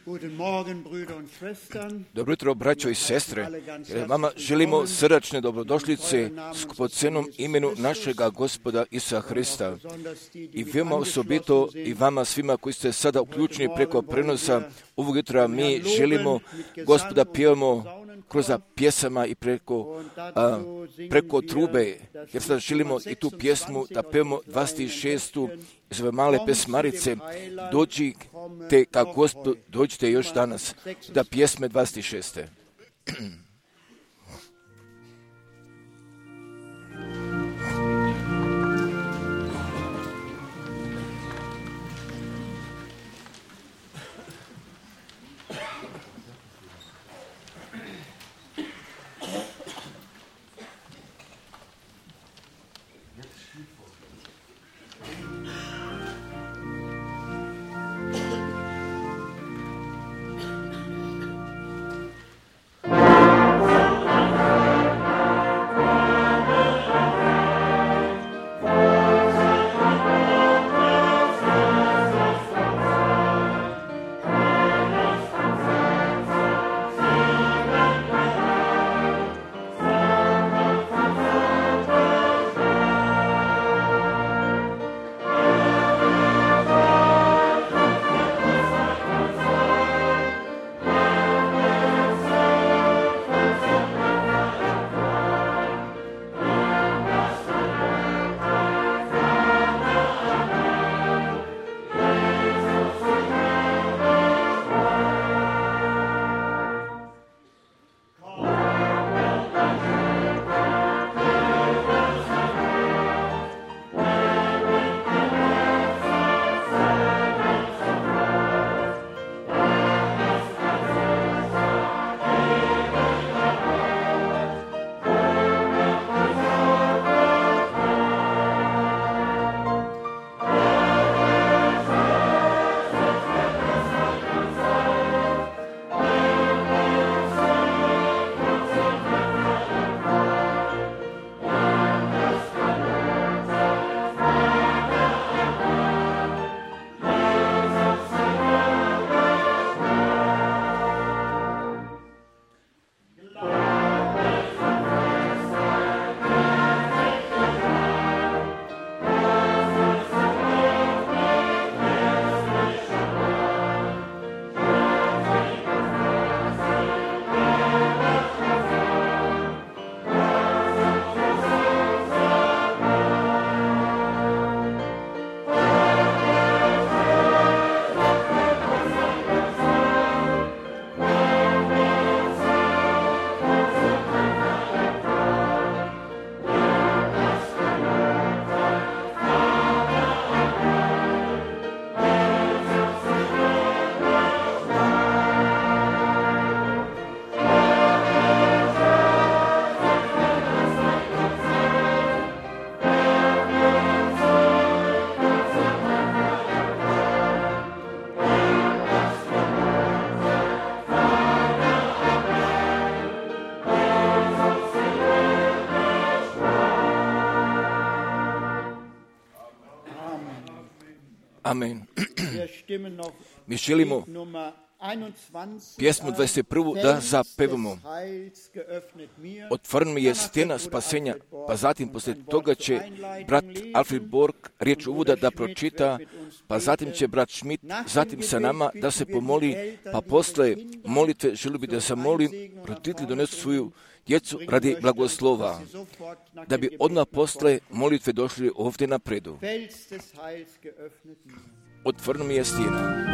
Dobro jutro, braćo i sestre. Vama želimo srdačne dobrodošlice skupocenom imenu našega Gospoda Isusa Hrista. I veoma osobito i vama svima koji ste sada uključeni preko prenosa ovog jutra, mi želimo Gospoda pjevamo kroz pjesama i preko trube, jer sad želimo i tu pjesmu da pevamo 26. iz ove male pesmarice, dođite ka Gospodu, dođite još danas, da pjesme 26. Amen. Mi želimo pjesmu 21. da zapevamo. Otvorena mi je stena spasenja, pa zatim poslije toga će brat Alfred Borg riječ uvoda da pročita, pa zatim će brat Schmidt, zatim sa nama da se pomoli, pa posle molitve želio bi da zamolim roditelji donesu svoju djecu radi blagoslova, da bi odmah posle molitve došli ovdje napredu. Otvorena mi je stena.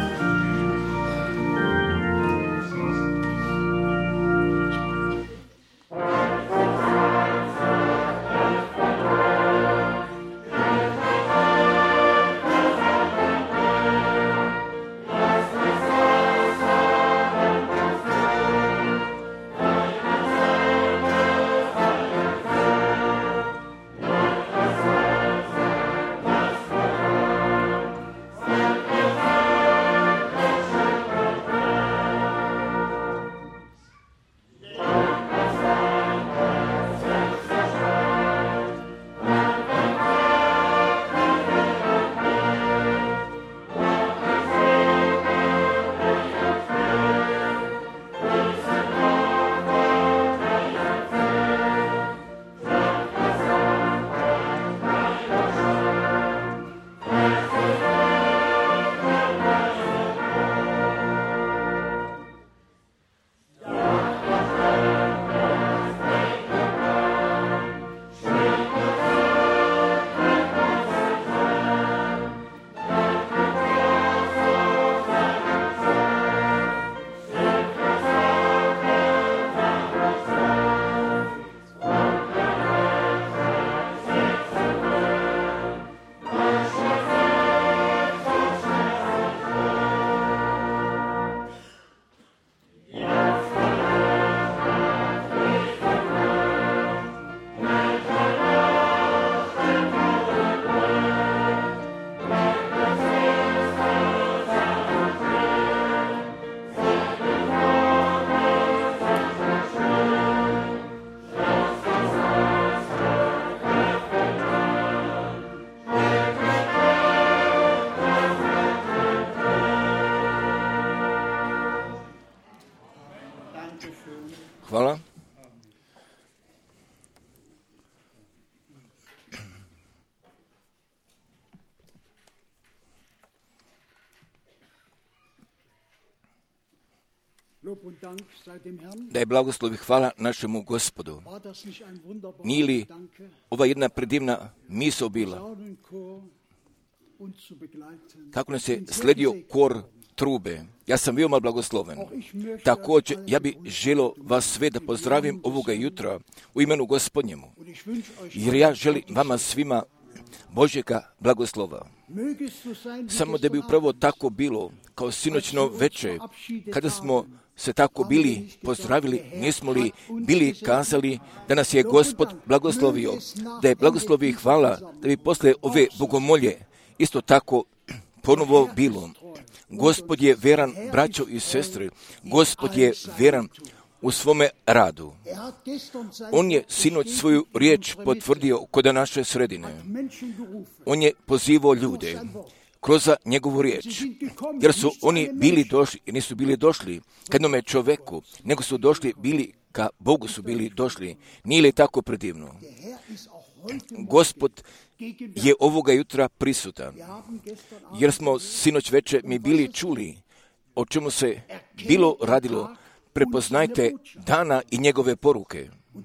Hvala. Da je blagoslov i hvala našemu Gospodu. Nije li ova jedna predivna misao bila? Kako nas je sledio kor trube. Ja sam veoma blagosloven. Također, ja bih želio vas sve da pozdravim ovoga jutra u imenu Gospodnjemu. Jer ja želim vama svima Božjega blagoslova. Samo da bi upravo tako bilo, kao sinoćno večer, kada smo se tako bili pozdravili, nismo li bili kazali da nas je Gospod blagoslovio, da je blagoslovi i hvala, da bi posle ove bogomolje isto tako ponovo bilo. Gospod je veran, braćo i sestre, Gospod je veran u svome radu. On je sinoć svoju riječ potvrdio kod naše sredine. On je pozivao ljude kroz njegovu riječ, jer su oni bili došli i nisu bili došli k jednome čoveku, nego su došli, bili ka Bogu su bili došli. Nije li tako predivno? Gospod je ovoga jutra prisutan, jer smo sinoć večer mi bili čuli o čemu se bilo radilo. Prepoznajte dana i njegove poruke.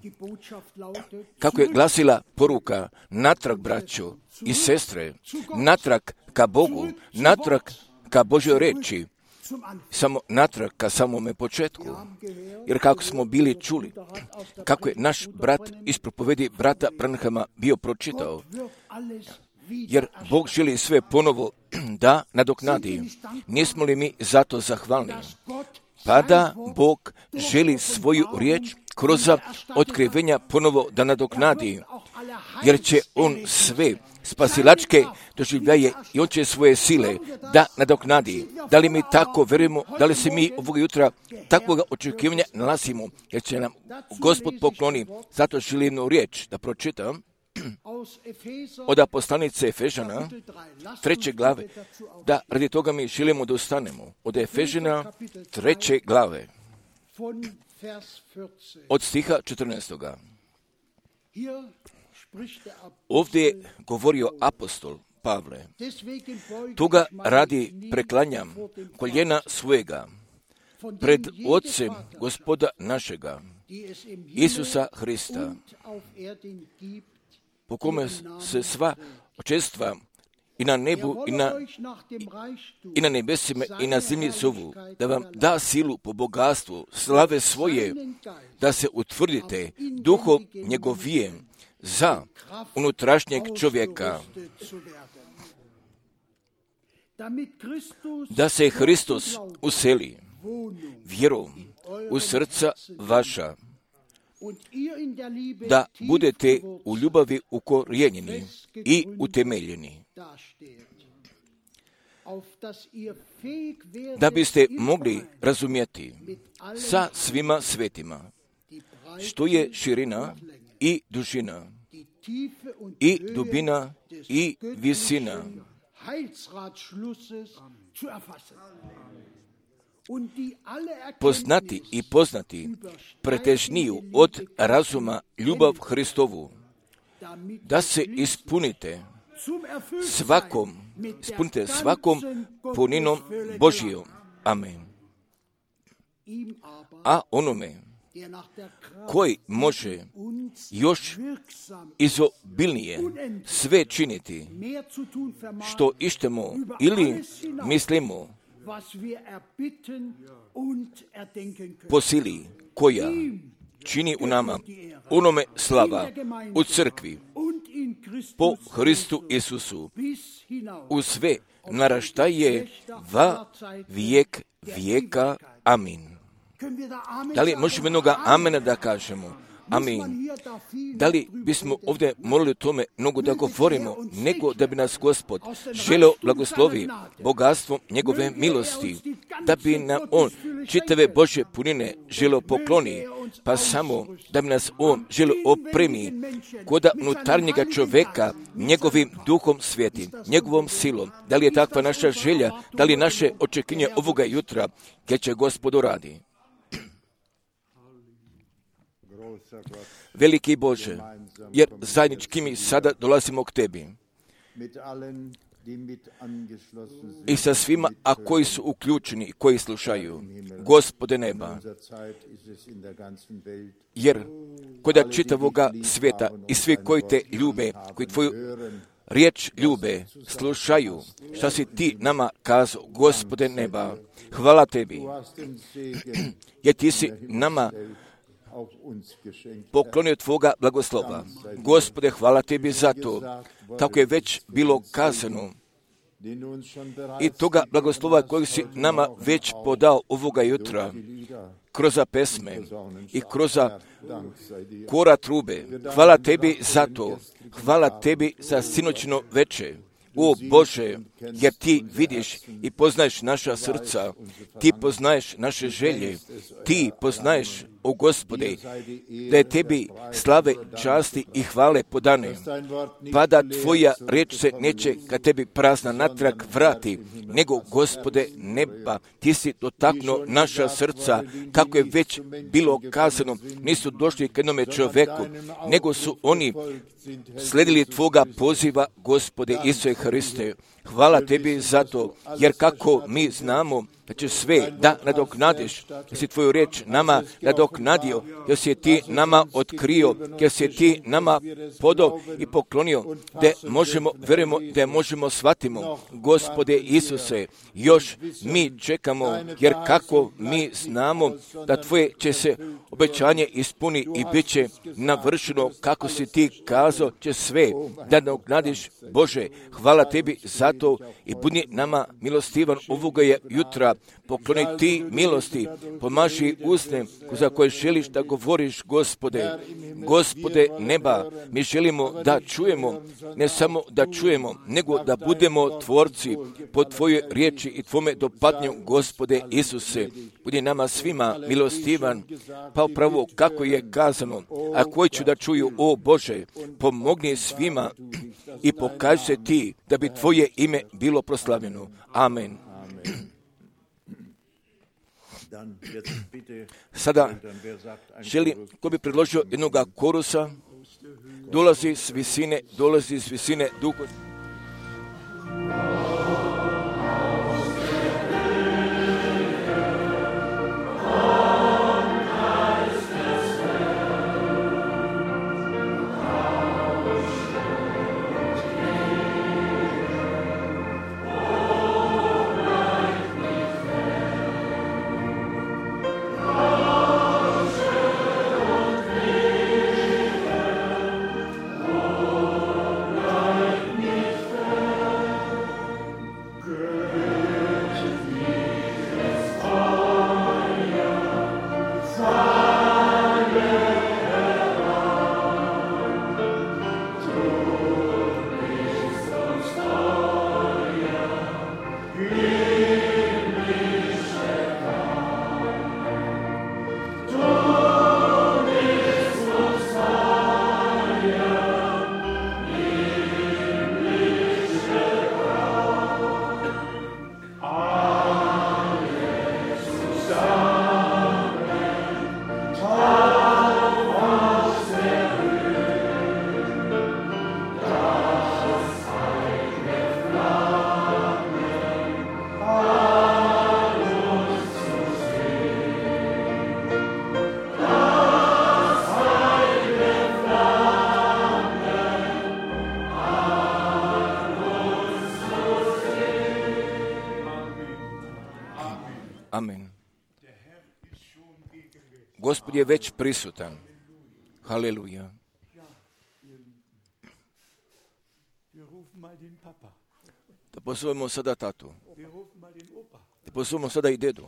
Kako je glasila poruka, natrag, braćo i sestre, natrag ka Bogu, natrag ka Božjoj reči, samo natrag ka samome početku. Jer kako smo bili čuli, kako je naš brat iz propovedi brata Branhama bio pročitao, jer Bog želi sve ponovo da nadoknadi. Nismo li mi zato zahvalni? Pa da Bog želi svoju riječ kroz otkrivenja ponovo da nadoknadi, jer će On sve spasilačke doživljaje i On će svoje sile da nadoknadi. Da li mi tako verujemo, da li se mi ovog jutra takvog očekivanja nalazimo, jer će nam Gospod pokloni. Zato želim jednu riječ da pročitam od poslanice Efežana, 3. glave, da radi toga mi želimo da ustanemo. Od Efežana, 3. glave, od stiha 14. Ovdje je govorio apostol Pavle. Toga radi preklanjam koljena svojega pred Otcem Gospoda našega, Isusa Hrista, po kome se sva očestva i na nebu i na nebesima i na zemlji zovu, da vam da silu po bogatstvu slave svoje, da se utvrdite duhom njegovijem za unutrašnjeg čovjeka, da se Hristos useli vjerom u srca vaša, da budete u ljubavi ukorijenjeni i utemeljeni, da biste mogli razumjeti sa svima svetima što je širina i dužina i dubina i visina, poznati i poznati pretežniju od razuma ljubav Hristovu, da se ispunite svakom puninom Božijom. Amen. A onome koji može još izobilnije sve činiti što ištemo ili mislimo, po sili koja čini u nama onome slava u crkvi po Hristu Isusu u sve naraštaje va vijek vijeka. Amin. Da li možemo jednoga amena da kažemo? Amin. Da li bismo ovdje molili o tome mnogo da govorimo, nego da bi nas Gospod želeo blagoslovi bogatstvom njegove milosti, da bi nam On čitave Božje punine želeo pokloni, pa samo da bi nas On želeo opremi kod unutarnjega čoveka njegovim duhom svjetim, njegovom silom. Da li je takva naša želja, da li je naše očekivanje ovoga jutra, gdje će Gospod radi? veliki Bože, jer zajednički mi sada dolazimo k Tebi. I sa svima, a koji su uključeni, koji slušaju, Gospode neba, jer kod čitavoga svijeta i svi koji te ljube, koji Tvoju riječ ljube, slušaju šta si Ti nama kazao, Gospode neba, hvala Tebi, jer Ti si nama poklonio Tvoga blagoslova. Gospode, hvala Tebi za to, tako je već bilo kazano, i toga blagoslova kojeg si nama već podao ovoga jutra, kroz pesme i kroz kora trube. Hvala Tebi za to. Hvala Tebi za sinoćno veče. O Bože, jer Ti vidiš i poznaješ naša srca, Ti poznaješ naše želje, Ti poznaješ, o Gospode, da je Tebi slave, časti i hvale podane, pa da Tvoja riječ se neće ka Tebi prazna natrag vrati, nego, Gospode neba, Ti si dotaknuo naša srca, kako je već bilo kazano, nisu došli k jednome čovjeku, nego su oni sledili Tvoga poziva, Gospode Isuse Hriste. Hvala Tebi za to, jer kako mi znamo da će sve da nadoknadiš, jer si Tvoju riječ nama nadoknadio, jer si Ti nama otkrio, jer si Ti nama podao i poklonio, da možemo, verujemo, da možemo shvatimo, Gospode Isuse, još mi čekamo, jer kako mi znamo da Tvoje će se obećanje ispuni i bit će navršeno, kako si Ti kazao, će sve da nadoknadiš. Bože, hvala Tebi za to i budi nama milostivan ovoga je jutra, pokloni Ti milosti, pomaži usne za koje želiš da govoriš, Gospode. Gospode neba, mi želimo da čujemo, ne samo da čujemo, nego da budemo tvorci po Tvojoj riječi i Tvome dopadnju, Gospode Isuse. Budi nama svima milostivan, pa upravo kako je kazano, a koji ću da čuju, o Bože, pomogni svima i pokaži se Ti da bi Tvoje ime bilo proslavljeno. Amen. Sada želim, ko bi predložio jednog korusa, dolazi s visine duha. Amen. Gospod je već prisutan. Haleluja. Da pozovemo sada tatu. Da pozovemo sada i dedu.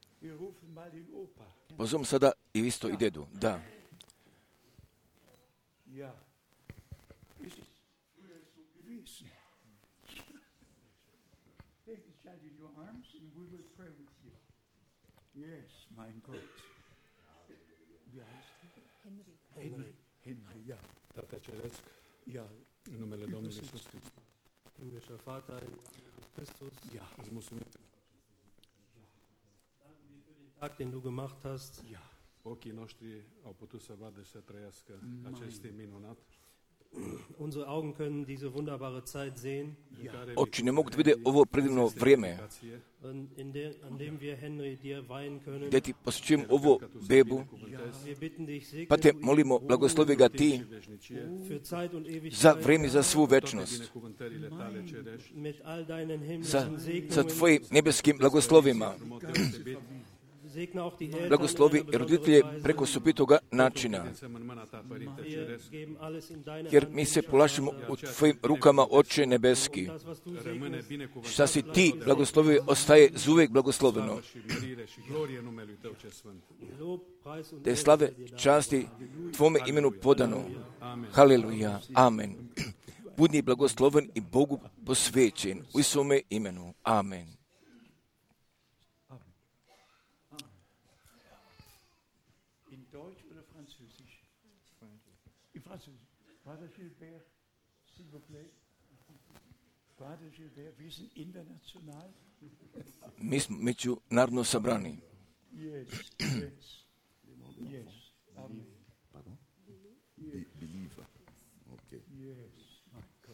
Pozovemo sada i isto i dedu. Da. Yes, mein Gott. Wie heißt er? Henry, ja. Tătăcelesc, Ja, în numele Domnului Iisus Hristos. Himmlischer Vater, Christus, Ja, îți mulțumim Tag, den du gemacht hast, ja. Ochii noștri au putut să vadă și să trăiască acest timp minunat. Unsere Augen können diese wunderbare Zeit sehen, Oči ne mogu da vide ovo predivno vrijeme, an dem wir, Henry, dir weihen können. gdje ti posjećujem ovo bebu, Wir bitten dich, pa te segne molimo, blagoslovi ga ti für Zeit und za Ewigkeit vrijeme, za svu večnost, mit all deinen sa himmlischen sa Segnungen. tvojim nebeskim blagoslovima. Segne auch die Eltern Blagoslovi in einer roditelje besonderen Weise. preko osobitoga načina, Wir geben alles in deine jer Hand. mi se polažemo u tvojim rukama, Oče nebeski. Das, was du segnest, Šta si ti blagoslovio, ostaje zuvijek blagosloveno. Lob, Preis und Te Ehre slave, sei dir da. časti tvome imenu podano. Haleluja, amen. Budi blagosloven i Bogu posvećen u svome imenu. Amen. In Deutsch oder Französisch? In Französisch. Pater Gilbert, s'il vous plaît. Pater Gilbert, wir sind international. Mi smo međunarodno sabrani. Yes, yes, yes. Amen. Believer. Ok. Yes, my God.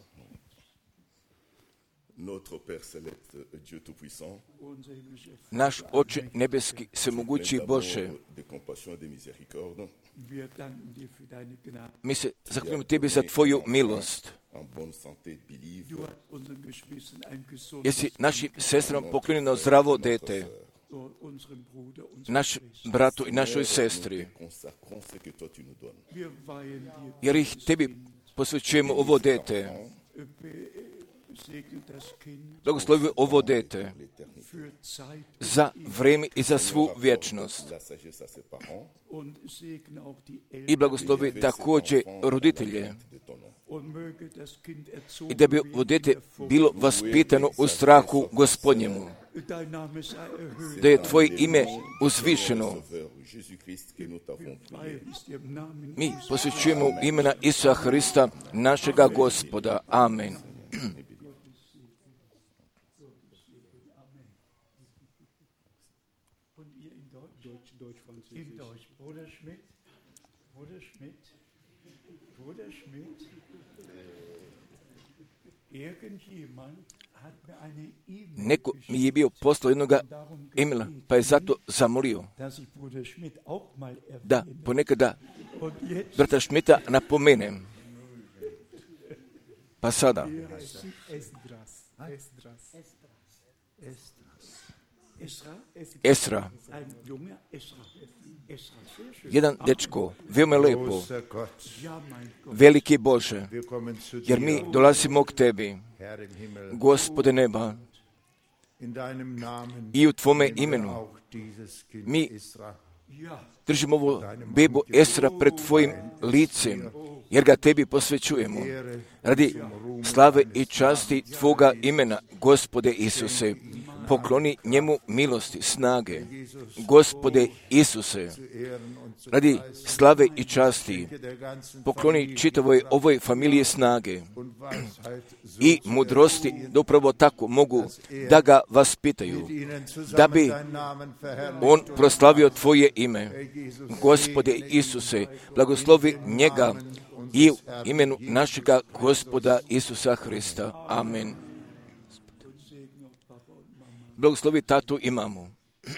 Notre Père Céleste, Dieu Tout-Puissant, Unser himmlischer Vater, Naš Oče nebeski, svemogući Bože, de compassion et de miséricorde, wir danken dir für deine Gnade. mi se zahvaljujemo tebi za tvoju milost. en bonne santé, Believe, Du hast unseren Geschwistern ein gesundes, Jesi našim sestrama poklonjeno zdravo dete, unserem Bruder, unserem naš bratu i našoj sestri, consacrons ce que toi tu nous donnes. Wir weihen dir. jer ih tebi posvećujemo ovo dete. Segne das Kind Blagoslovi ovo dete für Zeit za vrijeme i za svu vječnost. La sagesse à ses parents, und segne auch die I Eltern blagoslovi također roditelje. de ton nom. und möge das Kind I erzogen da bi ovo werden dete in der Furcht. bilo vaspitano u strahu Gospodnjemu. Dein Name sei erhöht. Da je tvoje ime uzvišeno. Sauveur Jésus-Christ que nous t'avons prié. Weil es dir im Namen Mi posvećujemo imena Isusa Hrista, našega Gospoda. Amen. und ihr in Deutsch, in Deutsch. Bruder Schmidt, irgendjemand hat mir eine E-Mail Neko mi je bio poslao jednoga e-maila, pa je zato zamolio dass ich Bruder Schmidt auch mal da erwähne. ponekada Und jetzt brata Šmita napomenem. Pa sada, Esra, ein junger Esra, sehr schön. jedan dečko, veoma lepo, Großer Gott, Ja, mein Gott. veliki Bože, wir kommen zu jer mi dir, dolazimo k tebi, Herr im Himmel. Gospode neba, In deinem Namen i u tvome nehmen wir imenu auch dieses Kind mi Isra. Ja, držimo ovo bebu Esra pred tvojim licem, jer ga tebi posvećujemo. Radi slave i časti tvoga imena, Gospode Isuse, pokloni njemu milosti, snage. Gospode Isuse, radi slave i časti, pokloni čitavoj ovoj familiji snage i mudrosti, da upravo tako mogu da ga vaspitaju, da bi on proslavio tvoje ime. Gospode Isuse, blagoslovi njega i u imenu našega Gospoda Isusa Hrista. Amen. Blagoslovi tatu i mamu.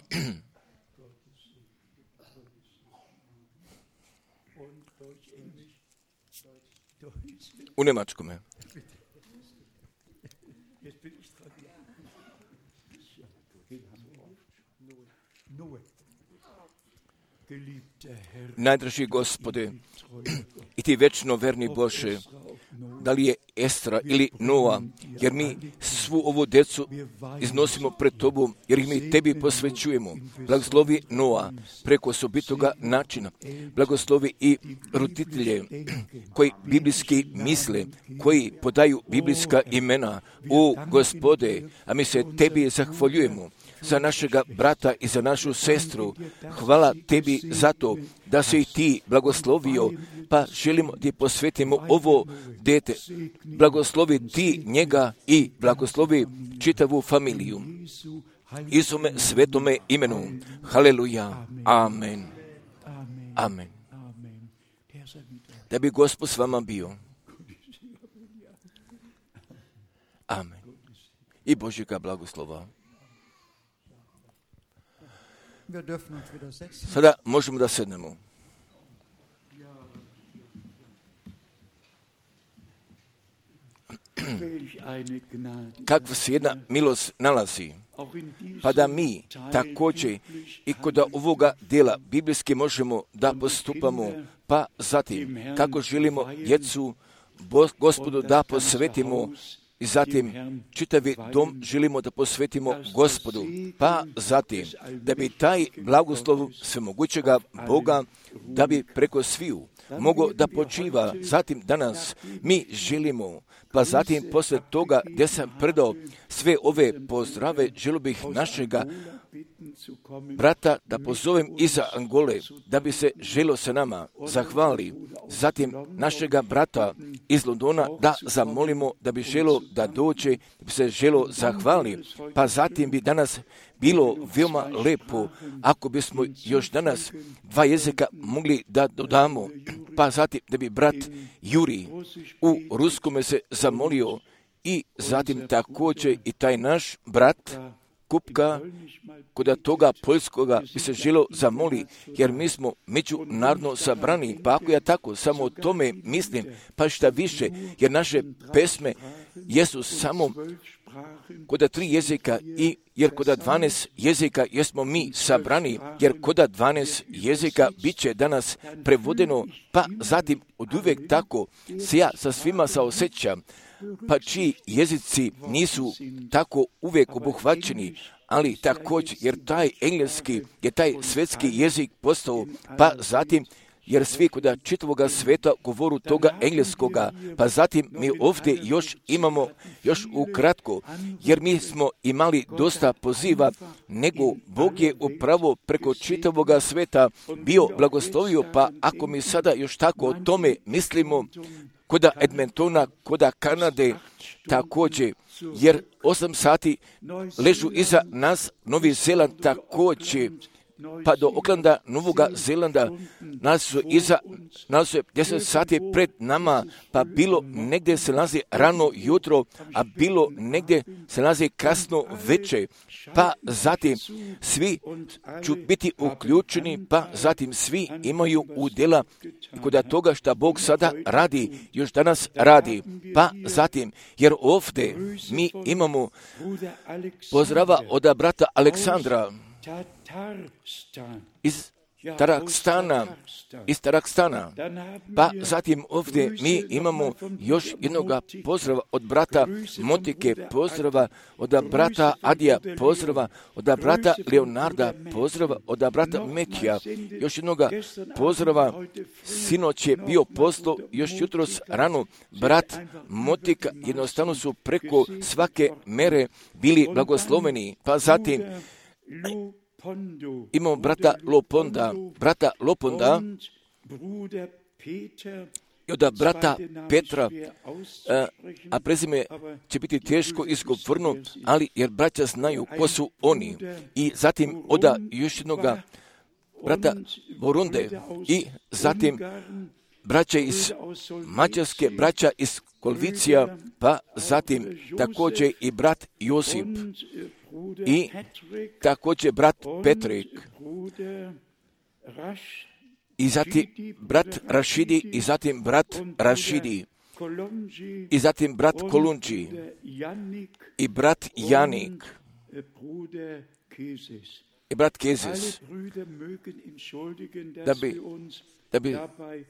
U Njemačkome. geliebter Herr, Najdraži Gospode, i ti večno verni Bože, da li je Estra ili Noa, jer mi svu ovu djecu iznosimo pred Tobom, jer ih mi Tebi posvećujemo. Blagoslovi Noa preko osobitoga načina. Blagoslovi i roditelje koji biblijski misle, koji podaju biblijska imena. O Gospode, a mi se Tebi zahvaljujemo za našega brata i za našu sestru. Hvala Tebi za to da si Ti blagoslovio, pa želimo Ti posvetimo ovo dete. Blagoslovi Ti njega i blagoslovi čitavu familiju. Isome svetome imenu. Haleluja. Amen. Amen. Amen. Der sei mit euch. Da bi Gospod s vama bio. Amen. I Božjega blagoslova. Wir dürfen uns wieder setzen. Sada možemo da sednemo. Welch eine Gnade. Kakva se jedna milost nalazi, Auch in diesem pa da mi također i kod ovoga dela biblijski možemo da postupamo, pa zatim kako želimo djecu Gospodu da posvetimo i zatim čitavi dom želimo da posvetimo Gospodu, pa zatim da bi taj blagoslov svemogućega Boga, da bi preko sviju mogo da počiva. Zatim danas mi želimo, pa zatim posle toga gdje sam predao sve ove pozdrave, želio bih našega brata da pozovem iza Angole, da bi se želio sa nama zahvali. Zatim našega brata iz Londona da zamolimo da bi želio da dođe, da bi se želio zahvali. Pa zatim bi danas bilo veoma lepo ako bismo još danas 2 jezika mogli da dodamo. Pa zatim da bi brat Juri u ruskome se zamolio i zatim također i taj naš brat Kupka kod toga poljskoga bi se želio zamoli, jer mi smo međunarodno sabrani, pa ako ja tako samo o tome mislim, pa šta više, jer naše pesme jesu samo kod 3 jezika i jer kod 12 jezika jesmo mi sabrani, jer kod 12 jezika bit će danas prevodeno, pa zatim od uvijek tako se ja sa svima saosjećam, pa čiji jezici nisu tako uvijek obuhvaćeni, ali također jer taj engleski je taj svetski jezik postao, pa zatim jer svi kod čitavoga sveta govoru toga engleskoga, pa zatim mi ovdje još imamo, još ukratko, jer mi smo imali dosta poziva, nego Bog je upravo preko čitavoga sveta bio blagoslovio, pa ako mi sada još tako o tome mislimo, koda Edmontona, koda Kanade, također, jer 8 sati ležu iza nas, Novi Zeland također, pa do Oklanda, Novoga Zelanda, nas su 10 sati pred nama, pa bilo negdje se nalazi rano jutro, a bilo negdje se nalazi kasno večer, pa zatim svi ću biti uključeni, pa zatim svi imaju udjela kod toga što Bog sada radi, još danas radi, pa zatim, jer ovdje mi imamo pozdrava od brata Aleksandra, iz Tarakstana, pa zatim ovdje mi imamo još jednoga pozdrava od brata Motike, pozdrava od brata Adija, pozdrava od brata Leonarda, pozdrava od brata Metija, još jednoga pozdrava, sinoć je bio poslo, još jutros rano, brat Motika, jednostavno su preko svake mere bili blagosloveni, pa zatim imamo brata Loponda i od brata Petra, a prezime će biti teško izgovorno, ali jer braća znaju ko su oni. I zatim od još jednoga brata Borunde i zatim braća iz Mađarske, braća iz Kolvicija, pa zatim također i brat Josip i također brat Petrik i zatim brat Rašidi i zatim brat Rašidi i zatim brat Kolundži i brat Janik i brat Kezis, da bi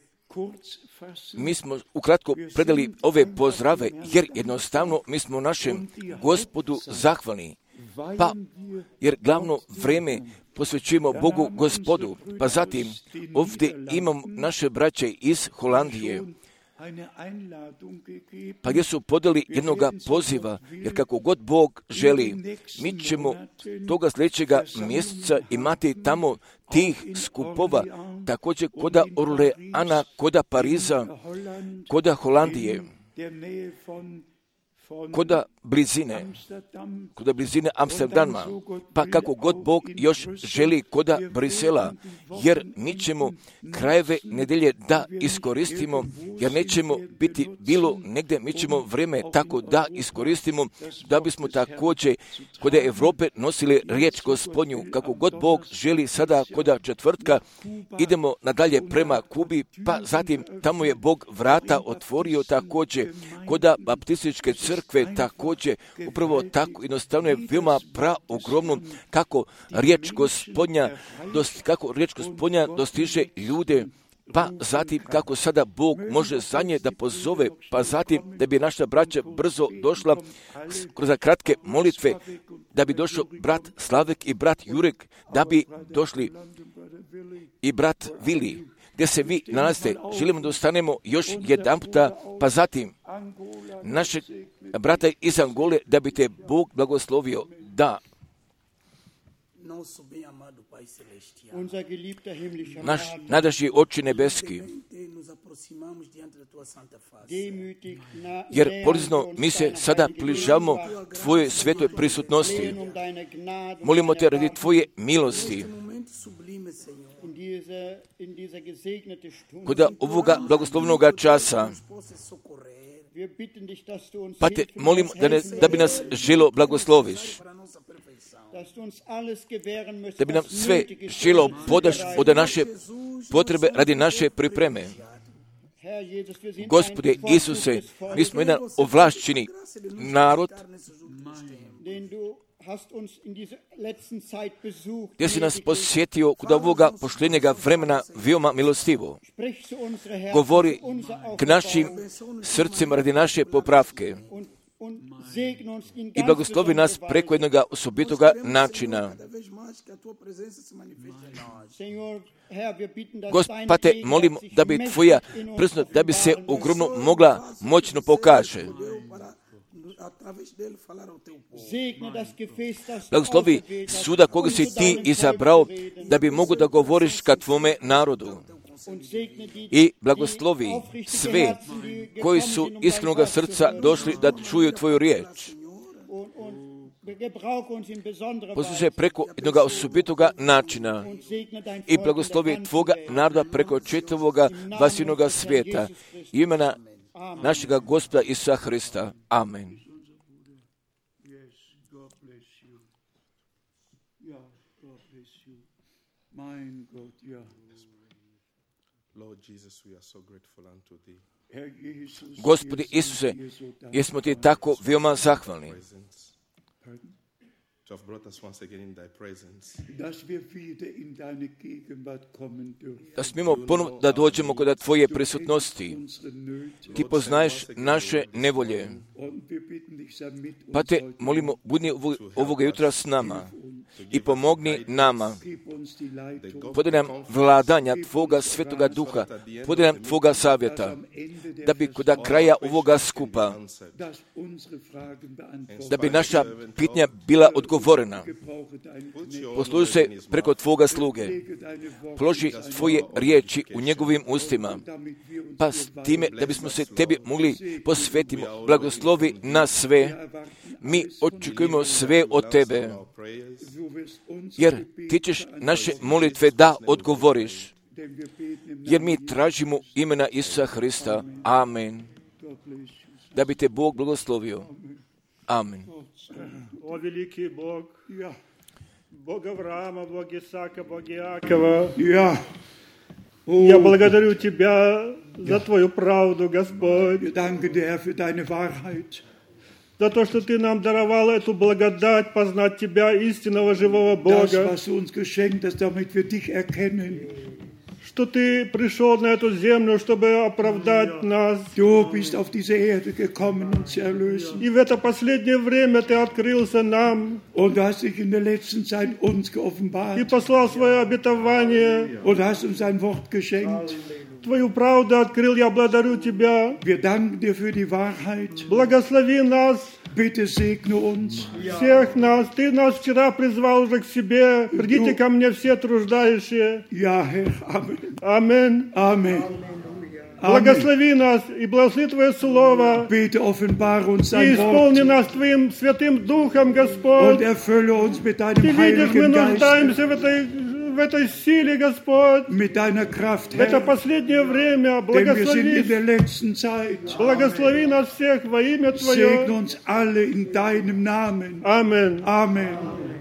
mi smo ukratko predali ove pozdrave, jer jednostavno mi smo našem Gospodu zahvalni. Pa, jer glavno vreme posvećujemo Bogu Gospodu. Pa zatim, ovdje imam naše braće iz Holandije, pa gdje su podali jednoga poziva, jer kako god Bog želi, mi ćemo toga sljedećega mjeseca imati tamo tih skupova, također koda Orleana, koda Pariza, koda Holandije, koda blizine, kod blizine Amsterdama, pa kako god Bog još želi kod Brisela, jer mi ćemo krajeve nedelje da iskoristimo, jer nećemo biti bilo negdje, mi ćemo vrijeme tako da iskoristimo, da bismo također kod Evrope nosili riječ Gospodnju, kako god Bog želi sada kod četvrtka, idemo nadalje prema Kubi, pa zatim tamo je Bog vrata otvorio također, kod baptističke crkve također, upravo tako jednostavno je veoma ogromno kako riječ Gospodnja dostiže ljude, pa zatim kako sada Bog može za nje da pozove, pa zatim da bi naša braća brzo došla kroz kratke molitve, da bi došao brat Slavek i brat Jurek, da bi došli i brat Vili, gdje se vi nalazite. Želimo da ostanemo još jedan puta, pa zatim naše brata iz Angole, da bi te Bog blagoslovio. Da, naš najdraži Oče nebeski, jer polizno mi se sada približavamo Tvojoj svetoj prisutnosti. Molimo Te radi Tvoje milosti, kod ovoga blagoslovnoga časa, pa Te molimo da bi nas želo blagosloviš, da bi nam sve želo podaš od naše potrebe radi naše pripreme. Gospode Isuse, mi smo jedan ovlašćeni narod, gdje si nas posjetio kod ovoga poštenjega vremena veoma milostivo. Govori k našim srcima radi naše popravke i blagoslovi nas preko jednog osobitoga načina. Gospode, molimo da bi Tvoja prisutnost, da bi se ogromno mogla moćno pokaže. Blagoslovi suda koga si Ti izabrao, da bi mogu da govoriš ka Tvome narodu. I blagoslovi sve koji su iskrenoga srca došli da čuju Tvoju riječ. Poslušaj preko jednog osobitoga načina i blagoslovi Tvoga naroda preko čitavoga vasinoga svijeta. Imena našega Gospoda Isusa Hrista. Amen. Gospodi Isuse, jesmo Ti tako veoma zahvalni da smijemo ponovno da dođemo kod Tvoje prisutnosti. Ti poznaješ naše nevolje, pa Te molimo, budi ovoga jutra s nama i pomogni nama. Podaj nam vladanja Tvoga Svetoga Duha, podaj nam Tvoga savjeta, da bi kod kraja ovoga skupa, da bi naša pitanja bila odgovorena. Posluži se preko Tvoga sluge. Položi Tvoje riječi u njegovim ustima, pa s time da bismo se Tebi mogli posvetiti. Blagoslovi nas sve. Mi očekujemo sve od Tebe, jer Ti ćeš naše molitve da odgovoriš, jer mi tražimo imena Isusa Hrista. Amen. Da bi Te Bog blagoslovio. Amen. O veliki Bog, Bog Авраама, Bog Исаака, Bog Jakova, я благодарю Тебя за Твою правду, Господь. Danke dir, Herr, für deine Wahrheit. За то, что Ты нам даровал эту благодать познать Тебя, истинного живого Бога. Das, was du uns geschenkt hast, damit wir dich erkennen. Что Ты пришел на эту землю, чтобы оправдать нас. Du bist auf diese Erde gekommen, uns zu erlösen. И в это последнее время Ты открылся нам. Und du hast dich in der letzten Zeit uns geoffenbart. И послал свое обетование. Und hast uns ein Wort geschenkt. Твою правду открыл, я благодарю Тебя. Wir danken dir für die Wahrheit. Благослови нас. Bitte segne uns. Всех нас. Ты нас вчера призвал уже к себе. Придите ко мне все труждающие. Ja, Herr. Amen. Amen. Amen. Благослови нас и благослови Твое Слово. Bitte offenbare uns И dein исполни Wort нас Твоим Святым Духом, und Господь. erfülle uns mit Ты deinem видишь, мы Heiligen Geist, нуждаемся в этой силе, Господь. mit deiner Kraft, В это Herr, последнее время denn wir sind in der благослови, letzten Zeit. благослови нас всех во имя Segne Твое. uns alle in deinem Namen. Amen. Amen.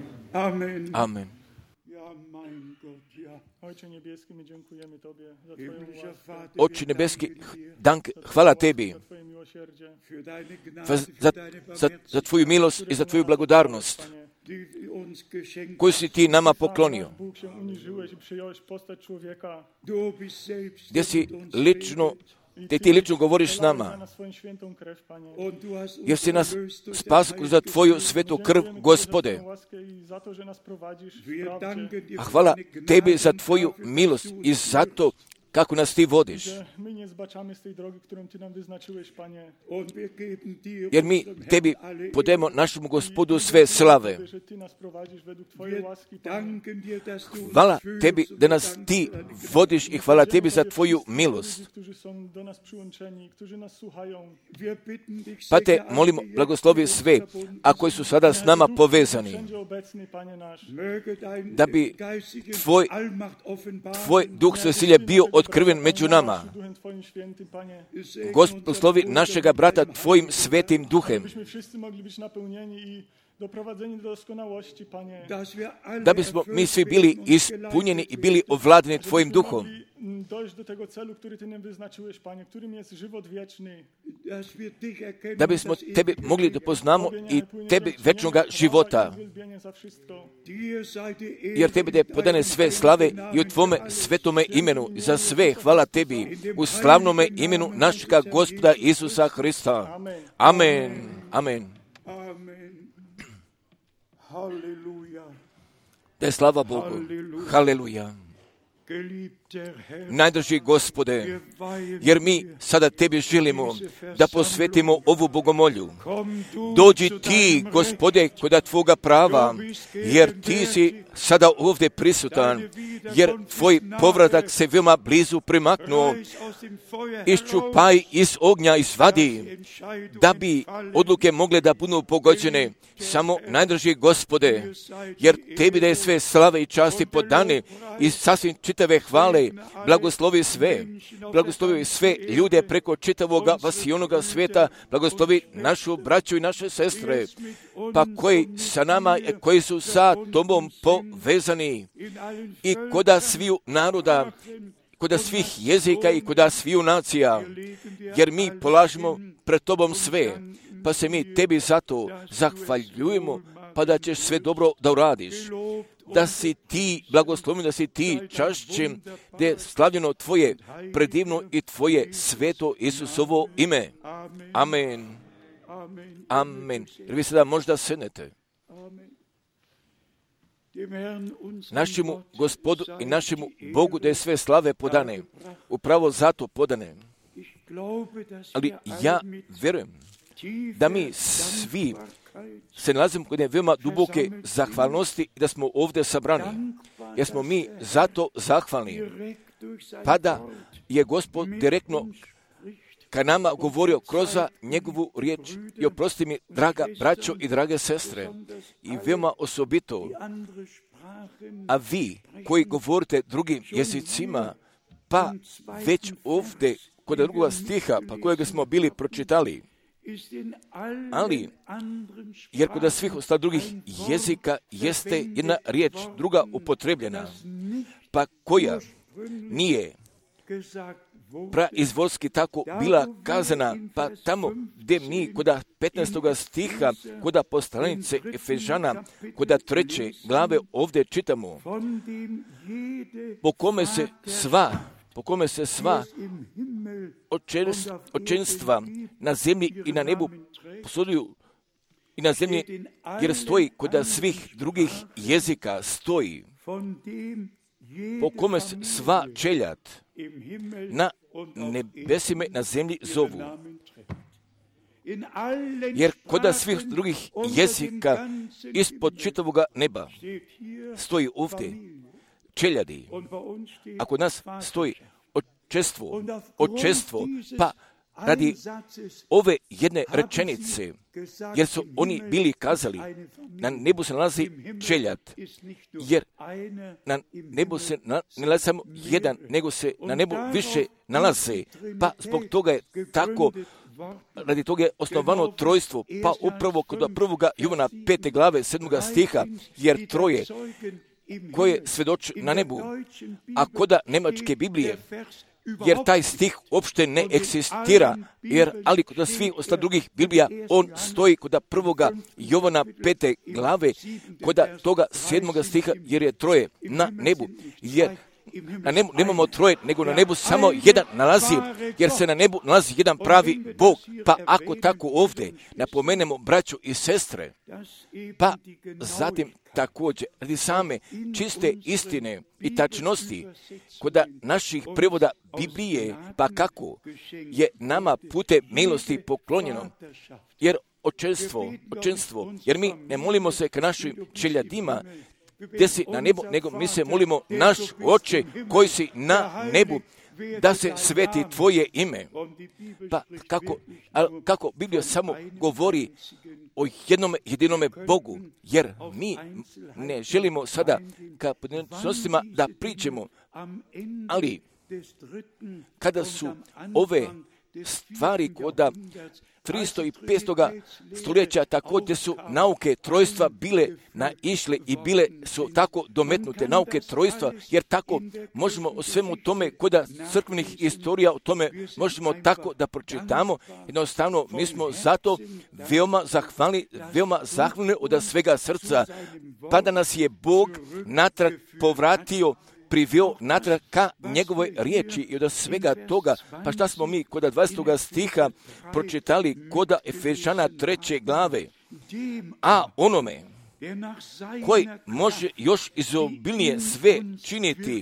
Amen. Amen. Ja, mein Gott, ja. Ojcze Niebieski, my dziękujemy Tobie za Twoją Himmlischer łaskę, Vater, Oče wir nebeski, danken dir dank, hvala Tebi za Twoje miłosierdzie, für deine Gnade, za, für za, deine za, za Tvoju milost i za Tvoju blagodarnost Panie. die uns geschenkt koju si Ti nama poklonio, Bóg się uniżyłeś i przyjąłeś postać człowieka. Du bist selbst gdje si mit uns lično, geredet. gdje Ti lično govoriš s Przelałeś za nama, nas swoją świętą krew, Panie. Und du hast uns jer si nas erlöst durch spas dein za Heiliges Tvoju Blut. svetu krv, Dziękujemy Tobie za Gospode. Twoją łaskę i za to, że nas prowadzisz w Wir prawdzie, danken dir A für hvala deine Tebi za Gnaden, Tvoju dafür, dass milost du i uns za to kako nas Ti vodiš. że my nie zbaczamy z tej drogi, którą Ty nam wyznaczyłeś, Panie. Und wir geben dir, Jer mi unserem Herrn, Tebi alle podajemo našemu Gospodu sve slave. Tobie, że Ty nas prowadzisz według Twojej Wir łaski, Panie. danken dir, dass du uns Hvala führst Tebi und da wir nas danken Ti für deine Gnade. vodiš i hvala Tebi za Tvoju Wszyscy milost. ludzi, którzy są do nas przyłączeni, którzy nas słuchają. Wir bitten dich, Pa Te segne alle, molimo, die blagoslovi jetzt sve, verbunden a koji su sada s nama povezani, Wszędzie obecny, Panie nasz. möge dein da bi geistiges Tvoj- Allmacht offenbaren. Tvoj duh svesilja bio otkriven među nama. Duchem Twoim świętym, Panie. Segne Gospod, unseren poslovi Bruder našega brata Tvojim svetim duhem, Byśmy wszyscy mogli być napełnieni i doprowadzeni do doskonałości, Panie. dass wir alle da bismo mi erfüllt svi bili werden und ispunjeni geleitet i bili ovladani Tvojim Żebyśmy duhom, mogli dojść do tego celu, który Ty nam wyznaczyłeś, Panie, którym jest żywot wieczny. dass wir dich erkennen da und bismo das Tebe ewige mogli da Leben. poznamo Tobie i niech płynie Tebi dziękczynienie, večnoga chwała i života. uwielbienie za wszystko. Dir sei die Ehre Jer Tebi da je in podane deinem sve heiligen slave Namen i u Tvome für alles. svetome imenu. Za sve hvala Tebi u slavnome imenu našega Gospoda Isusa Hrista. Amen. Amen. Amen. Amen. Halleluja. Da je slava Bogu. Haleluja. Geliebter Herr, Najdrži Gospode, wir weihen jer mi dir. sada Tebi želimo da posvetimo ovu bogomolju. Komm du Dođi zu Ti, deinem Gospode, kod Tvoga prava, jer Ti si sada ovdje prisutan, jer Tvoj povratak se veoma blizu primaknuo. Reich aus dem Feuer Iščupaj iz ognja izvadi, Entscheidungen da bi fallen. odluke mogle da budu pogođene. Samo najdrži Gospode, jer Tebi da je sve slave i časti podane i sasvim čitave hvale. Blagoslovi sve ljude preko čitavoga vasionoga sveta, blagoslovi našu braću i naše sestre, pa koji sa nama, koji su sa Tobom povezani i koda sviju naroda, koda svih jezika i koda sviju nacija, jer mi polažemo pred Tobom sve, pa se mi Tebi zato zahvaljujemo, pa da ćeš sve dobro da uradiš. Da si Ti blagoslovljen, da si Ti čašćen, da je slavljeno Tvoje predivno i Tvoje sveto Isusovo ime. Amen. Amen. Jer vi sada možda sednete. Našemu Gospodu i našemu Bogu da je sve slave podane, upravo zato podane. Ali ja verujem da mi svi se nalazimo kod je veoma duboke zahvalnosti i da smo ovdje sabrani. Jer smo mi zato zahvalni. Pa da je Gospod direktno ka nama govorio kroz njegovu riječ i oprosti mi, draga braćo i drage sestre, i veoma osobito, a vi koji govorite drugim jezicima, pa već ovdje kod druga stiha, pa kojega smo bili pročitali, ali, jer kod svih ostalih drugih jezika jeste jedna riječ druga upotrebljena, pa koja nije praizvorski tako bila kazana, pa tamo gdje mi kod 15. stiha, kod poslanice Efežana, kod 3. glave ovdje čitamo, po kome se sva očenstva na zemlji i na nebu posuduju i na zemlji, jer stoji kod svih drugih jezika stoji, po kome se sva čeljat na nebesima na zemlji zovu. Jer kod svih drugih jezika ispod čitavoga neba stoji ovdje čeljadi, a kod nas stoji očestvo, pa radi ove jedne rečenice, jer su oni bili kazali, na nebu se nalazi čeljat, jer na nebu se ne nalazi samo jedan, nego se na nebu više nalaze, pa zbog toga je tako, radi toga je osnovano trojstvo, pa upravo kod prvoga Jovana 5. glave 7. stiha, jer troje koje svjedoči na nebu, a koda nemačke Biblije, jer taj stih uopšte ne eksistira, ali kod svih ostali drugih Biblija, on stoji kod prvoga Jovana 5. glave, kod toga 7. stiha, jer je troje na nebu, jer na nebu nemamo troje, nego na nebu samo jedan nalazi, jer se na nebu nalazi jedan pravi Bog. Pa ako tako ovdje napomenemo braću i sestre, pa zatim također radi same čiste istine i tačnosti kod naših prevoda Biblije, pa kako je nama putem milosti poklonjeno, jer očinstvo, jer mi ne molimo se ka našim čeljadima, gdje si na nebu, nego mi se molimo naš Oče koji si na nebu, da se sveti tvoje ime. Pa kako Biblija samo govori o jedinome Bogu, jer mi ne želimo sada ka pojedinostima da pričamo, ali kada su ove stvari koda 300 i 500 stoljeća također su nauke trojstva bile naišle i bile su tako dometnute nauke trojstva, jer tako možemo o svemu tome koda crkvenih istorija o tome možemo tako da pročitamo. Jednostavno mi smo zato veoma zahvalni od svega srca, pa da nas je Bog natrag povratio, priveo natrag ka njegovoj riječi i od svega toga, pa šta smo mi kod 20. stiha pročitali kod Efežana 3. glave, a onome koji može još izobilnije sve činiti,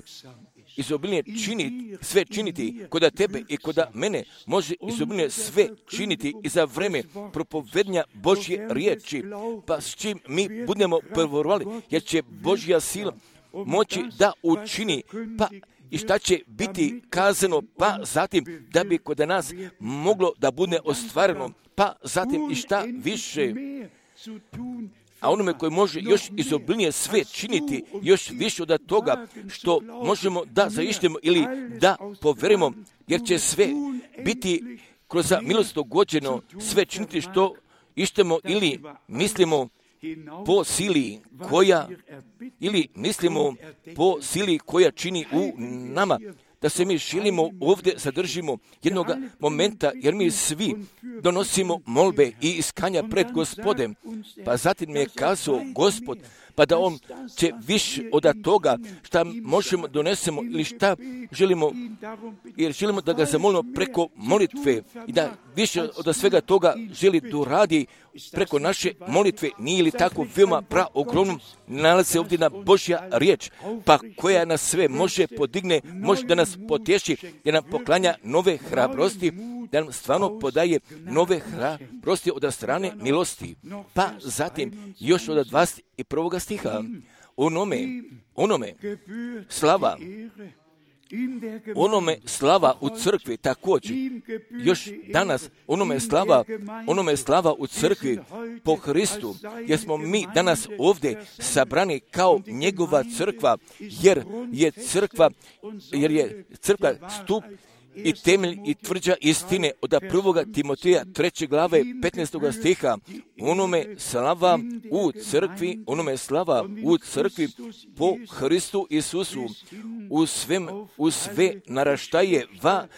sve činiti kod tebe i kod mene, može izobilnije sve činiti i za vreme propovednja Božje riječi, pa s čim mi budemo prvorovali, jer će Božja sila moći da učini, pa i šta će biti kazano, pa zatim da bi kod nas moglo da bude ostvareno, pa zatim i šta više, a onome koji može još izobilnije sve činiti, još više od toga što možemo da zaištemo ili da poverimo, jer će sve biti kroz milost dogođeno, sve činiti što ištemo ili mislimo po sili koja čini u nama, da se mi želimo ovdje zadržimo jednog momenta, jer mi svi donosimo molbe i iskanja pred Gospodem, pa zatim mi je kazao Gospod, pa da on će više od toga šta možemo donesemo ili šta želimo, jer želimo da ga zamolimo preko molitve i da više od svega toga želi doradi preko naše molitve, nije li tako veoma ogromno nalazi se ovdje na Božja riječ, pa koja nas sve može podigne, može da nas potješi, da nam poklanja nove hrabrosti, da nam stvarno podaje nove hrabrosti od strane milosti. Pa zatim još od 21. stiha, onome slava u crkvi također, još danas onome slava u crkvi po Hristu, jer smo mi danas ovdje sabrani kao njegova crkva, jer je crkva stup i temelj i tvrđa istine od 1. Timoteja 3. glave 15. stiha, onome slava u crkvi po Hristu Isusu u sve naraštaje va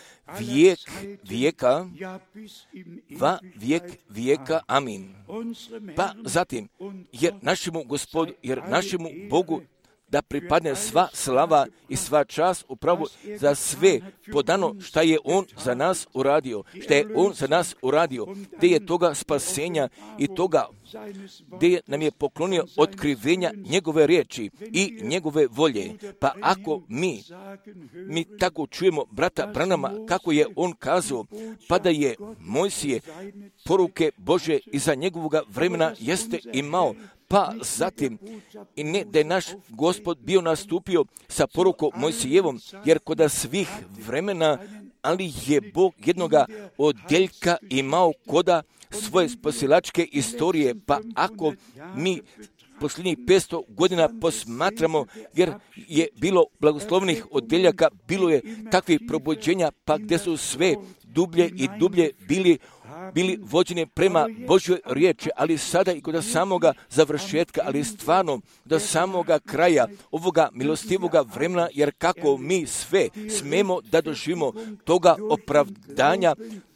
vijek vijeka, amin. Pa zatim, jer našemu Gospodu, jer našemu Bogu da pripadne sva slava i sva čast upravo za sve podano šta je On za nas uradio, gdje je toga spasenja i toga gdje nam je poklonio otkrivenja njegove riječi i njegove volje. Pa ako mi tako čujemo brata Branama kako je on kazao, pa da je Mojsije poruke Bože iza njegovog vremena jeste imao, Pa zatim, i ne da je naš Gospod bio nastupio sa porukom Mojsijevom, jer kod svih vremena, ali je Bog jednoga odjeljka imao koda svoje spasilačke istorije. Pa ako mi posljednjih 500 godina posmatramo, jer je bilo blagoslovnih odjeljaka, bilo je takvih probuđenja, pa gdje su sve dublje i dublje bili vođeni prema Božjoj riječi, ali sada i kod samoga završetka, ali stvarno do samoga kraja ovoga milostivoga vremena, jer kako mi sve smemo da doživimo toga opravdanja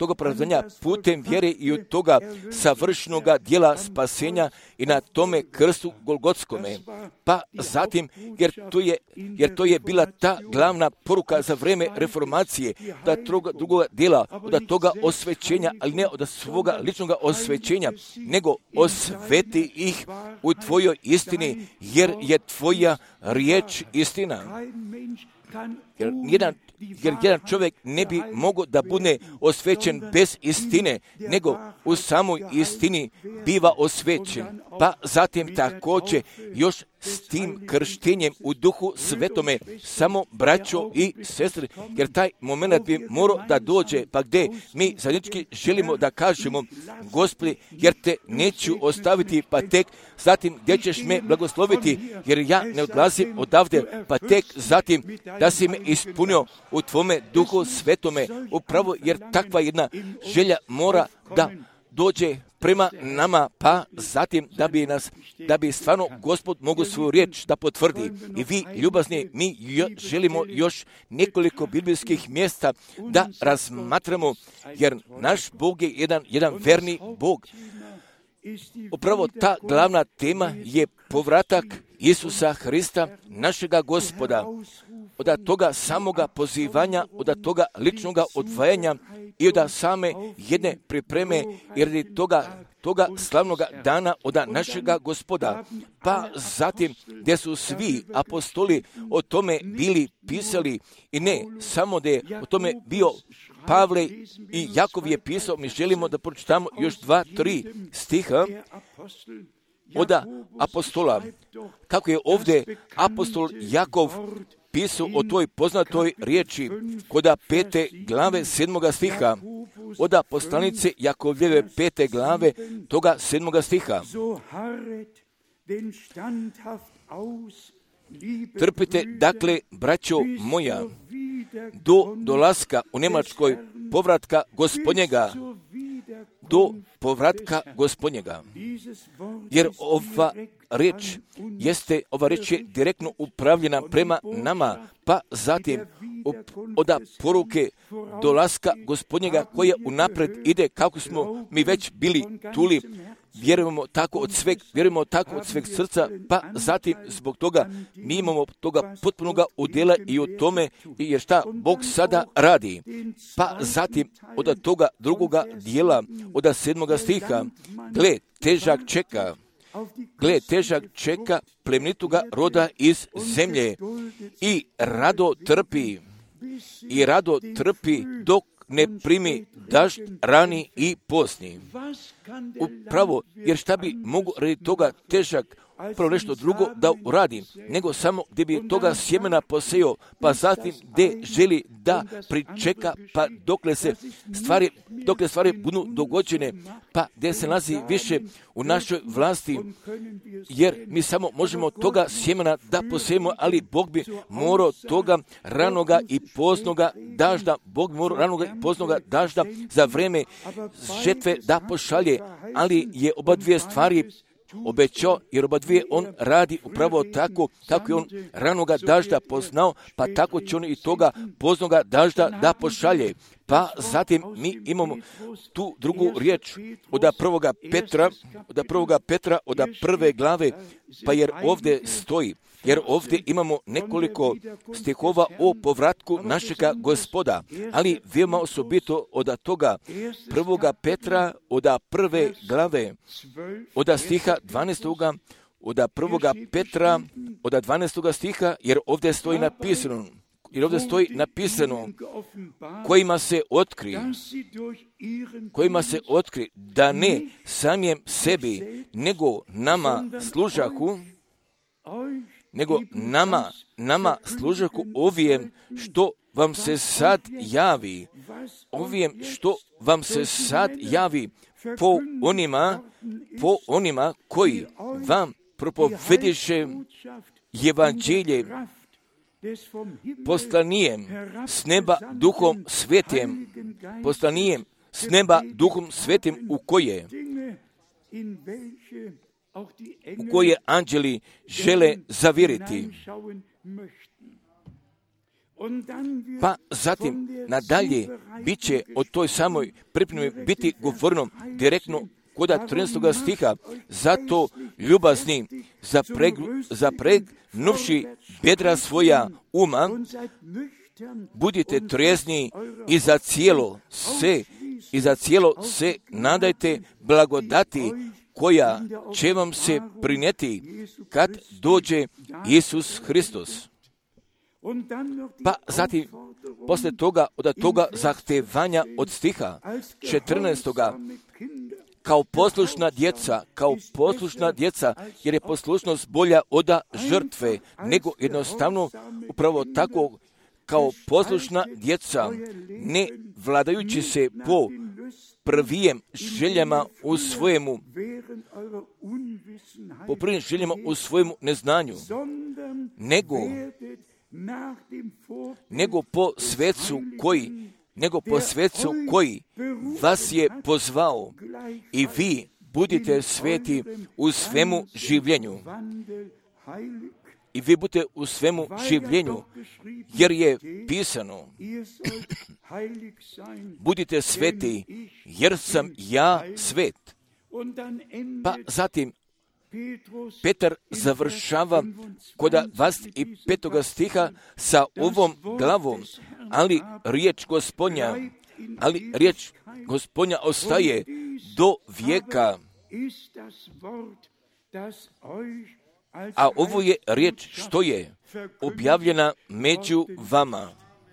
putem vjere i od toga savršenoga dijela spasenja i na tome krstu Golgotskome. Pa zatim, jer to je bila ta glavna poruka za vrijeme reformacije, da drugoga dijela, od toga osvećenja, ali ne od svoga ličnoga osvećenja, nego osveti ih u tvojoj istini, jer je tvoja riječ istina. Jer jedan čovjek ne bi mogao da bude osvećen bez istine, nego u samoj istini biva osvećen. Pa zatim također još s tim krštenjem u Duhu Svetome, samo braćo i sestre, jer taj moment bi morao da dođe, pa gdje mi zajednički želimo da kažemo, Gospodi, jer te neću ostaviti, pa tek zatim gdje ćeš me blagosloviti, jer ja ne odlazim odavde, pa tek zatim da si me ispunio u tvome Duhu Svetome, upravo jer takva jedna želja mora da dođe prema nama, pa zatim da bi stvarno Gospod mogu svoju riječ da potvrdi. I vi, ljubazni, mi želimo još nekoliko biblijskih mjesta da razmatramo, jer naš Bog je jedan verni Bog. Upravo ta glavna tema je povratak Isusa Hrista, našega Gospoda, od toga samoga pozivanja, od toga ličnoga odvajanja i od same jedne pripreme, jer toga slavnoga dana od našega Gospoda. Pa zatim, gdje su svi apostoli o tome bili pisali, i ne samo da je o tome bio Pavle i Jakov je pisao, mi želimo da pročitamo još 2-3 stiha od apostola. Kako je ovdje apostol Jakov pisao o toj poznatoj riječi kod 5. glave 7. stiha, od poslanice Jakovljeve 5. glave toga 7. stiha. Trpite, dakle, braćo moja, do dolaska u Njemačkoj povratka Gospodnjega, do povratka Gospodnjega. Jer ova riječ je direktno upravljena prema nama, pa zatim od poruke dolaska Gospodnjega koja unapred ide, kako smo mi već bili čuli, vjerujemo tako od sveg srca, pa zatim zbog toga mi imamo toga potpunoga udjela i o tome, jer šta Bog sada radi. Pa zatim od toga drugoga dijela, od 7. stiha, gle, težak čeka plemenitoga roda iz zemlje i rado trpi dok ne primi dažd rani i posni. Upravo, jer šta bi mogu radi toga težak prvo nešto drugo da uradi, nego samo gdje bi toga sjemena posejao, pa zatim gdje želi da pričeka, pa dokle stvari budu dogođene, pa gdje se nalazi više u našoj vlasti, jer mi samo možemo toga sjemena da posejemo, ali Bog bi morao toga ranoga i poznoga dažda, za vrijeme žetve da pošalje, ali je oba dvije stvari obećao, jer oba dvije on radi upravo tako kako je on ranoga dažda poznao, pa tako će on i toga poznoga dažda da pošalje. Pa zatim mi imamo tu drugu riječ od 1. Petra, od 1. glave, pa jer ovdje imamo nekoliko stihova o povratku našega Gospoda, ali veoma osobito od toga 1. Petra, od 1. glave, od stiha 12. od 1. Petra, od 12. stiha, jer ovdje stoji napisano, Jer ovdje stoji napisano kojima se otkri da ne samim sebi, nego nama služahu ovijem što vam se sad javi, po onima koji vam propovediše evanđelje poslanijem s neba duhom svetim u koje anđeli žele zavjeriti. Pa zatim nadalje bit će o toj samoj pripremi biti govorno direktno kod 13. stiha. Zato ljubazni zapregnuvši bedra svoja uma, budite trijezni i za cijelo se nadajte blagodati koja će vam se prinijeti kad dođe Isus Hristos. Pa zatim, poslije toga, od toga zahtevanja od stiha 14. kao poslušna djeca, jer je poslušnost bolja od žrtve, nego jednostavno upravo tako kao poslušna djeca, ne vladajući se po prvijem željama u svojemu neznanju, nego po svecu koji vas je pozvao, i vi budite sveti u svemu življenju. Jer je pisano, budite sveti, jer sam ja svet. Pa zatim Petar završava kod 25. stiha sa ovom glavom, ali riječ Gospodnja ostaje do vijeka. A ovo je riječ što je objavljena među vama.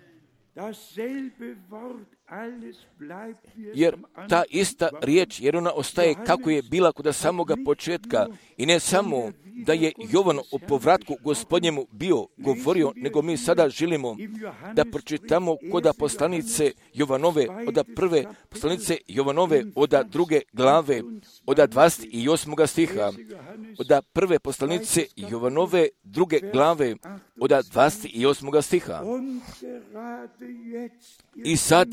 Jer ta ista riječ, jer ona ostaje kako je bila kod samoga početka, i ne samo da je Jovan o povratku Gospodnjemu bio govorio, nego mi sada želimo da pročitamo kod poslanice Jovanove, od prve poslanice Jovanove, od 2. glave, od 28. stiha, od prve poslanice Jovanove 2. glave, od 28. stiha. I sad,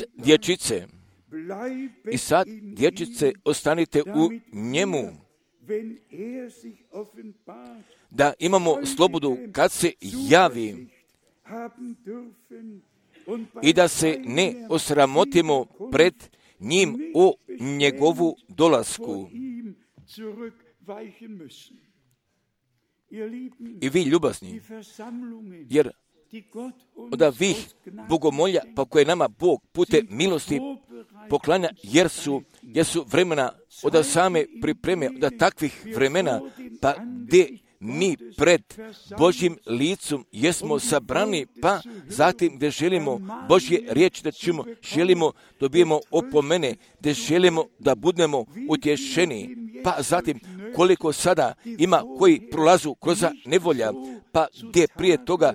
dječice, ostanite u njemu, da imamo slobodu kad se javi, i da se ne osramotimo pred njim o njegovu dolasku. I vi ljubazni, jer od ovih bogomolja, pa koje nama Bog putem milosti poklanja, jer su vremena od same pripreme, od takvih vremena, pa gdje mi pred Božjim licom jesmo sabrani, pa zatim gdje želimo Božje riječi da čujemo, želimo dobijemo opomene, gdje želimo da budemo utješeni, pa zatim koliko sada ima koji prolazu kroz nevolja, pa gdje prije toga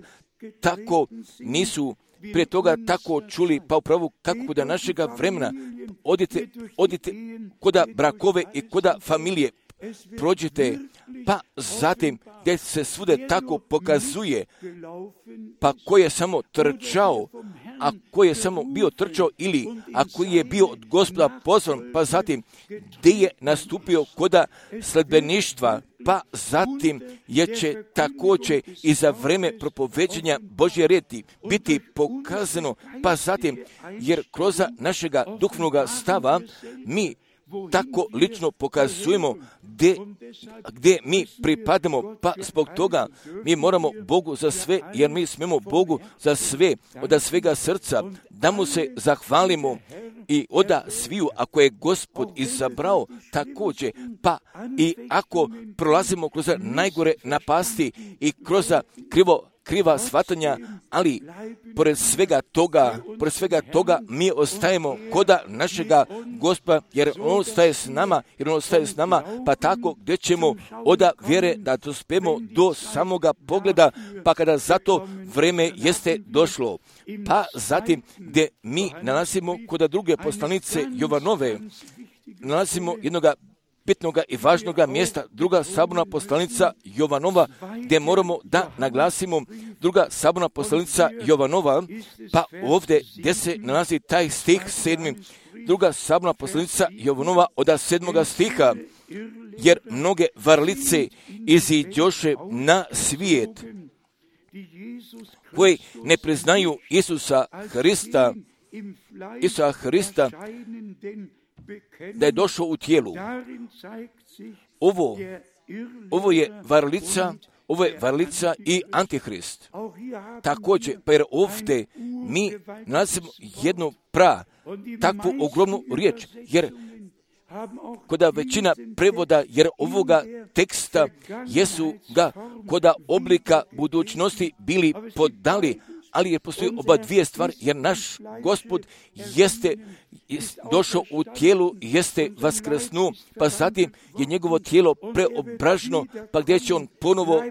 tako čuli, pa upravo kako kod našega vremena, odite kod brakove i kod familije, prođite, pa zatim gdje se svude tako pokazuje, pa ko je samo trčao, a ko je samo bio trčao, ili ako je bio od Gospoda pozvan, pa zatim gdje je nastupio kod sledbeništva, pa zatim će također i za vreme propoveđenja Božje riječi biti pokazano, pa zatim, jer kroz našega duhovnoga stava mi tako lično pokazujemo gdje mi pripadamo, pa zbog toga mi moramo Bogu za sve, jer mi smemo Bogu za sve, od svega srca, da mu se zahvalimo i od sviju, ako je Gospod izabrao također, pa i ako prolazimo kroz najgore napasti i kroz kriva shvatanja, ali pored svega toga mi ostajemo koda našega Gospoda, jer On ostaje s nama, pa tako gdje ćemo oda vjere da dospemo do samoga pogleda, pa kada zato vreme jeste došlo. Pa zatim gdje mi nalazimo kod druge poslanice Jovanove, nalazimo jednoga bitnoga i važnoga mjesta, druga saborna poslanica Jovanova, gdje moramo da naglasimo druga saborna poslanica Jovanova, pa ovdje gdje se nalazi taj stih 7. Druga saborna poslanica Jovanova od 7. stiha, jer mnoge varlice iziđoše na svijet, koji ne priznaju Isusa Hrista, da je došao u tijelu. Ovo je varlica i Antihrist. Također, pa jer ovdje mi nalazimo jednu takvu ogromnu riječ, jer koda većina prevoda, jer ovoga teksta jesu ga koda oblika budućnosti bili podali, ali je postoji oba dvije stvari, jer naš Gospod jeste došao u tijelu, jeste vaskrsnuo, pa zatim je njegovo tijelo preobraženo, pa gdje će on ponovo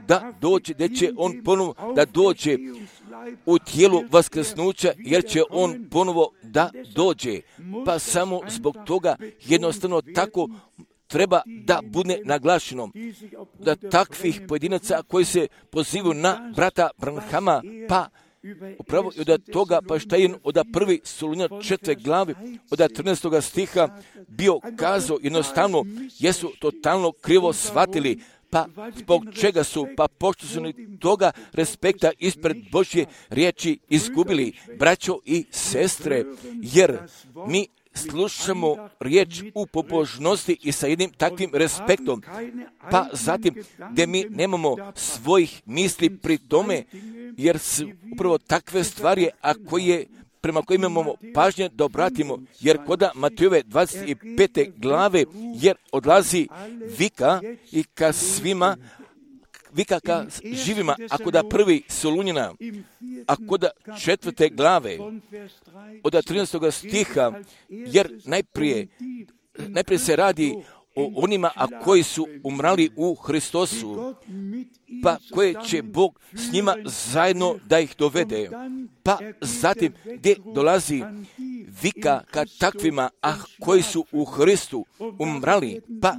da dođe u tijelu vaskrsnuća, jer će on ponovo da dođe. Pa samo zbog toga jednostavno tako treba da bude naglašeno da takvih pojedinaca koji se pozivaju na brata Branhama, pa upravo i od toga, pa šta je od 1. Solunja 4. glavi, od 13. stiha bio kazao, jednostavno jesu totalno krivo shvatili, pa zbog čega su, pa pošto su toga respekta ispred Božje riječi izgubili, braćo i sestre, jer mi slušamo riječ u pobožnosti i sa jednim takvim respektom, pa zatim gdje mi nemamo svojih misli pri tome, jer su upravo takve stvari, prema kojima imamo pažnje da obratimo, jer koda Matejove 25. glave, jer odlazi vika i ka svima, vika ka živima, a koda 1. Solunjina, a koda 4. glave, od 13. stiha, jer najprije se radi o onima koji su umrali u Hristosu, pa koje će Bog s njima zajedno da ih dovede. Pa zatim gdje dolazi vika ka takvima, koji su u Hristu umrali, pa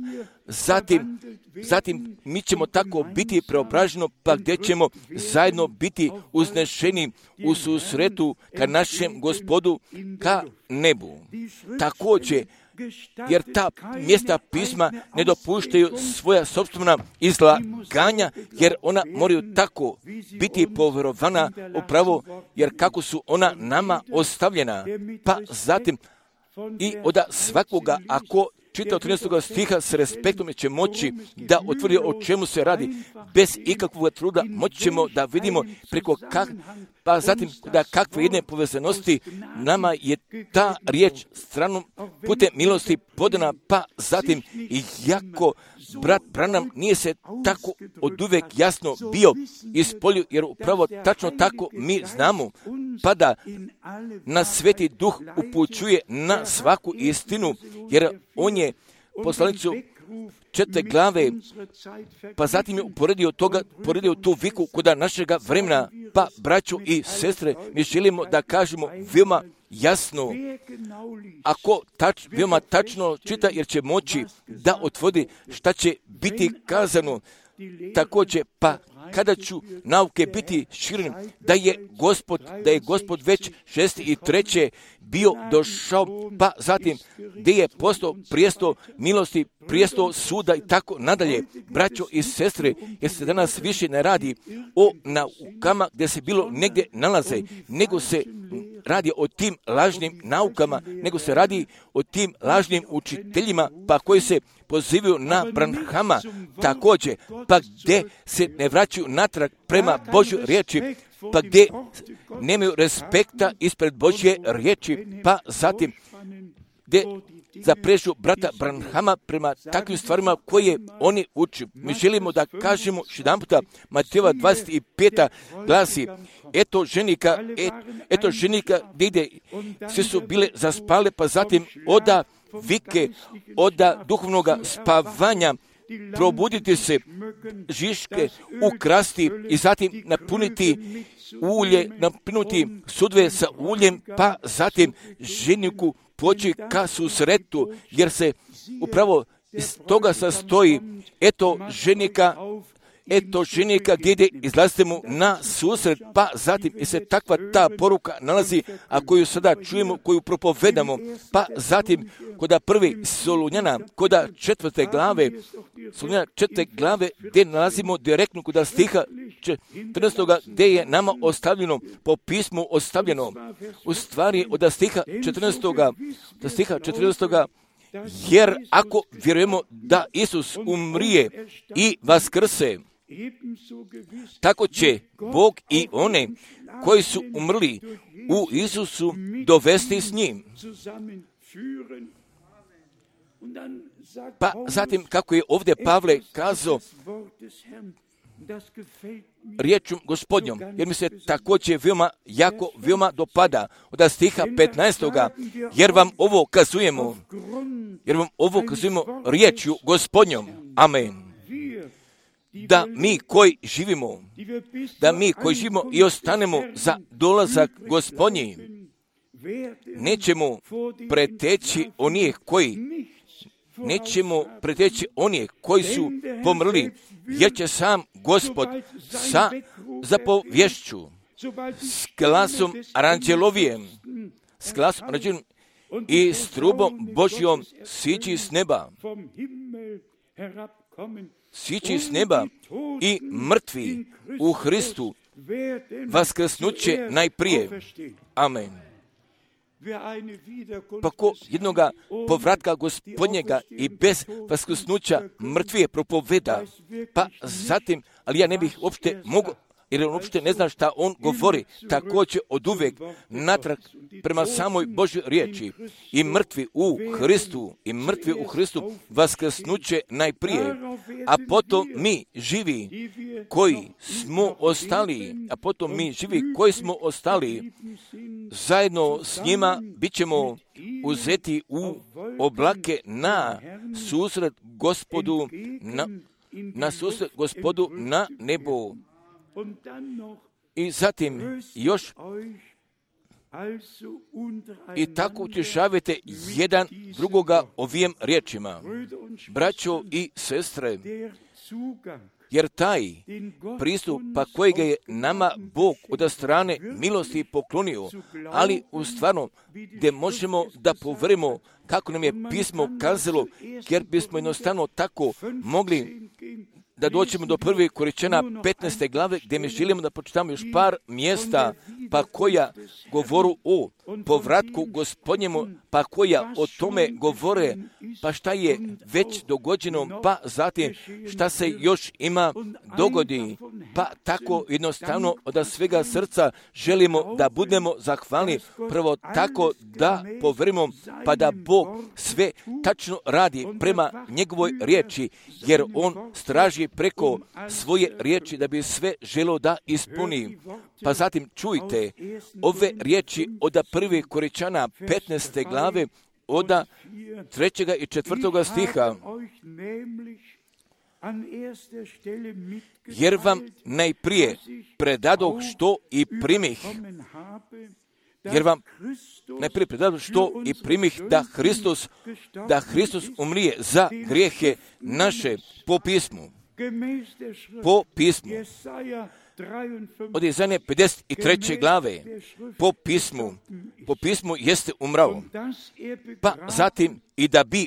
zatim mi ćemo tako biti preobraženo, pa gdje ćemo zajedno biti uznešeni u susretu ka našem Gospodu, ka nebu. Također, jer ta mjesta pisma ne dopuštaju svoja sopstvena izlaganja, jer ona moraju tako biti povjerovana upravo, jer kako su ona nama ostavljena. Pa zatim i od svakoga, ako čita od 13. stiha s respektom, će moći da otvrdi o čemu se radi. Bez ikakvog truda moći ćemo da vidimo preko pa zatim da kakve jedne povezanosti nama je ta riječ stranom putem milosti podana, pa zatim i jako brat Branham nije se tako oduvijek jasno bio ispolio, jer upravo tačno tako mi znamo, pa da nas Sveti Duh upućuje na svaku istinu, jer on je poslanicu 4. glave, pa zatim je uporedio tu viku kod našega vremena. Pa, braćo i sestre, mi želimo da kažemo veoma jasno, ako veoma tačno čita, jer će moći da otvori šta će biti kazano. Također, pa kada ću nauke biti širene, da je Gospod već 6. i 3. bio došao, pa zatim gdje je postao prijesto milosti, prijesto suda i tako nadalje. Braćo i sestre, jer se danas više ne radi o naukama gdje se bilo negdje nalaze, nego se radi o tim lažnim naukama, nego se radi o tim lažnim učiteljima, pa koji se pozivaju na Branhama također, pa gdje se ne vraćaju natrag prema Božjoj riječi, pa gdje nemaju respekta ispred Božje riječi, pa zatim gdje zaprežu brata Branhama prema takvim stvarima koje oni uči. Mi želimo da kažemo još jedan puta, Matejeva 25. glasi, eto ženika gdje ide, sve su bile zaspale, pa zatim oda vike, oda duhovnog spavanja, probuditi se, žiške ukrasti i zatim napuniti ulje, napuniti sudve sa uljem, pa zatim ženiku poći ka susretu, jer se upravo iz toga sastoji, eto ženika gdje ide, izlazite mu na susret, pa zatim i se takva ta poruka nalazi, a koju sada čujemo, koju propovedamo, pa zatim koda prvi Solunjana, koda 4. glave, gdje nalazimo direktno koda stiha 14. gdje je nama ostavljeno, po pismu ostavljeno, u stvari od stiha 14. Jer ako vjerujemo da Isus umrije i vaskrse, tako će Bog i one koji su umrli u Isusu dovesti s njim. Pa zatim, kako je ovdje Pavle kazao riječom Gospodnjom, jer mi se također veoma dopada od stiha 15. Jer vam ovo kazujemo riječju Gospodnjom. Amen. Da mi koji živimo i ostanemo za dolazak Gospodnji, nećemo preteći onih koji su pomrli, jer će sam Gospod sa zapovješću, s glasom aranđelovijem i s trubom Božjom sići s neba i mrtvi u Hristu vaskrsnuće najprije. Amen. Pa ko jednoga povratka Gospodnjega i bez vaskrsnuća mrtvije propoveda, pa zatim, ali ja ne bih uopšte mogao, jer on uopšte ne zna šta on govori, također od uvek natrag prema samoj Božjoj riječi i mrtvi u Hristu vaskrsnuće najprije, a potom mi živi koji smo ostali, zajedno s njima bit ćemo uzeti u oblake na susret Gospodu na nebo. I zatim još i tako utješavajte jedan drugoga ovim riječima. Braćo i sestre, jer taj pristup pa kojega je nama Bog od strane milosti poklonio, ali u stvarno gdje možemo da povremo kako nam je pismo kazalo, jer bismo jednostavno tako mogli da doćemo do 1. Korinćana 15. glave, gdje mi želimo da pročitamo još par mjesta, pa koja govoru o povratku Gospodnjemu, pa koja o tome govore, pa šta je već dogođeno, pa zatim šta se još ima dogodi, pa tako jednostavno od svega srca želimo da budemo zahvalni, prvo tako da povrimo, pa da Bog sve tačno radi prema njegovoj riječi, jer on straži preko svoje riječi da bi sve želo da ispuni. Pa zatim čujte ove riječi od 1. Korinćana 15. glave od 3. i 4. stiha. Jer vam najprije predadoh što i primih. Da Hristos umrije za grijehe naše po pismu. Od Jesaje 53. glave po pismu jeste umrao, pa zatim i da bi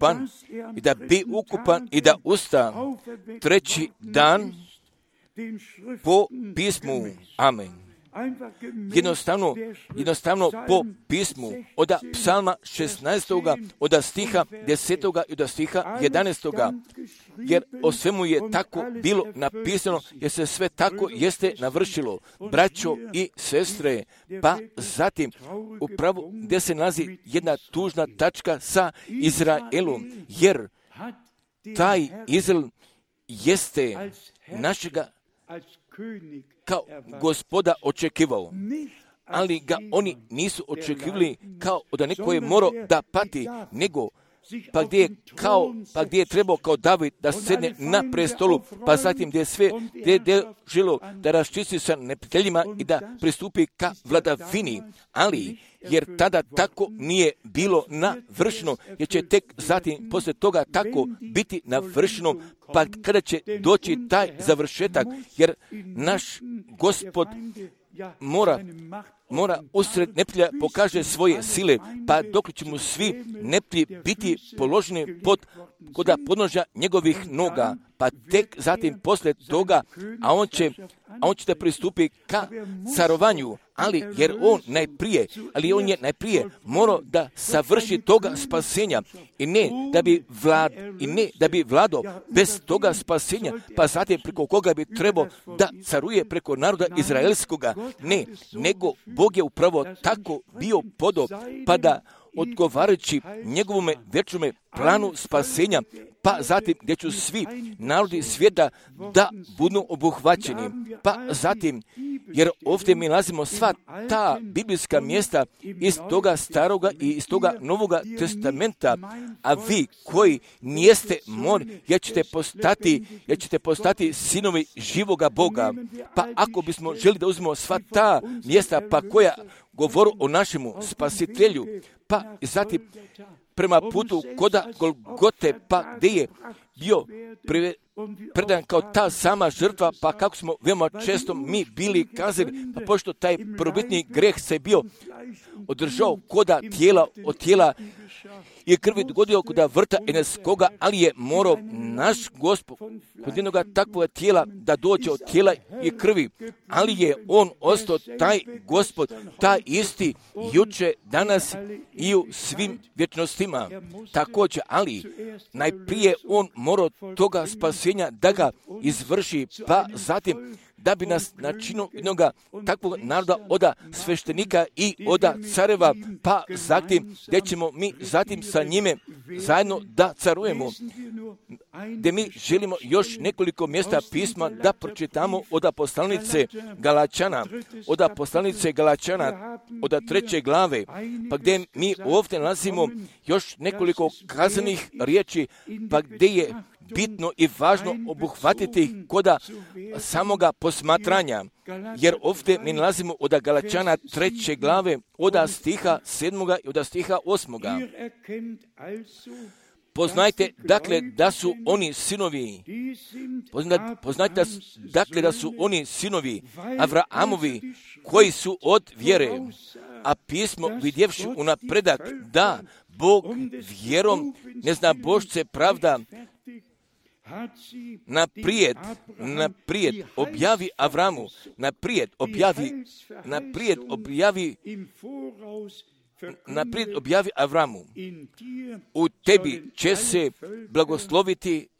ukupan i da usta treći dan po pismu. Amen. jednostavno po pismu, od psalma 16. od stiha 10. i od stiha 11. Jer o svemu je tako bilo napisano, jer se sve tako jeste navršilo, braćo i sestre. Pa zatim, upravo gdje se nalazi jedna tužna tačka sa Izraelom, jer taj Izrael jeste našega kao Gospoda očekivao, ali ga oni nisu očekivali kao da neko je morao da pati, nego pa gdje je trebao kao David da sedne na prestolu, pa zatim gdje je sve želo da raščisti sa neprijateljima i da pristupi ka vladavini, ali jer tada tako nije bilo navršeno, jer će tek zatim poslije toga tako biti navršeno, pa kada će doći taj završetak, jer naš Gospod mora usred neprijatelja pokaže svoje sile, pa dok će mu svi neprijatelji biti položeni kod podnožja njegovih noga, pa tek zatim poslije toga, a on će da pristupi ka carovanju, ali on je najprije morao da savrši toga spasenja i ne da bi vladao bez toga spasenja, pa zatim preko koga bi trebao da caruje preko naroda izraelskoga. Ne, nego Bog je upravo tako bio podob, pa da odgovarajući njegovome večnome planu spasenja, pa zatim gdje ću svi narodi svijeta da budu obuhvaćeni. Pa zatim, jer ovdje mi nalazimo sva ta biblijska mjesta iz toga staroga i iz toga novoga testamenta, a vi koji nijeste jer ćete postati sinovi živoga Boga. Pa ako bismo želi da uzmemo sva ta mjesta pa koja govoru o našemu spasitelju, pa zatim prema putu koda Golgote, pa gdje je bio predan kao ta sama žrtva, pa kako smo veoma često mi bili kazali, pa pošto taj prvobitni greh se bio održao koda od tijela i krvi dogodio kod vrta eneskoga, ali je morao naš Gospod kod jednoga takvog tijela da dođe od tijela i krvi, ali je on ostao taj Gospod, taj isti juče, danas i u svim vječnostima. Također, ali najprije on morao toga spasenja da ga izvrši, pa zatim da bi nas načinio jednog takvog naroda od sveštenika i od careva, pa zatim gdje ćemo mi zatim sa njime zajedno da carujemo. Gdje mi želimo još nekoliko mjesta pisma da pročitamo od poslanice Galačana, od 3. glave, pa gdje mi ovdje nalazimo još nekoliko kazanih riječi, pa gdje je bitno i važno obuhvatiti koda samoga posmatranja, jer ovdje mi nalazimo od Galačana 3. glave, od stiha 7. i od stiha 8. Poznajte, dakle, da su oni sinovi, da su oni sinovi Avraamovi, koji su od vjere, a pismo vidjevši unapredak da Bog vjerom neznabošce pravda, naprijed objavi Avramu, naprijed objavi Avramu, u tebi će se blagosloviti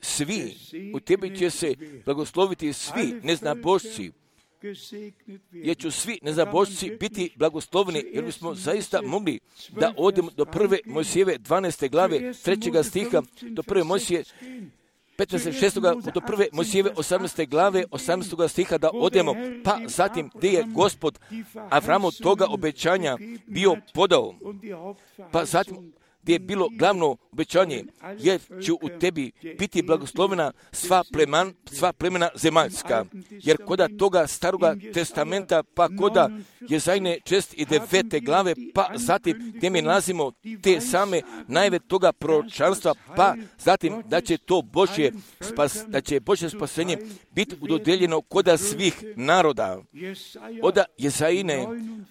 svi neznabošci, jer će svi neznabošci biti blagosloveni, jer bismo zaista mogli da odemo do 1. Mojsijeve 12. glave 3. stiha, do 1. Mojsije 15.6. do 1. Mojsijeve 18. glave 18. stiha da odemo, pa zatim gdje je Gospod Avramu toga obećanja bio podao, pa zatim gdje je bilo glavno obećanje, jer će u tebi biti blagoslovena sva plemena zemaljska. Jer koda toga staroga testamenta, pa koda Jezajne 6. glave, pa zatim gdje mi nalazimo te same najave toga proročanstva, pa zatim da će to Božje spasenje biti udodijeljeno koda svih naroda. Od Jezajne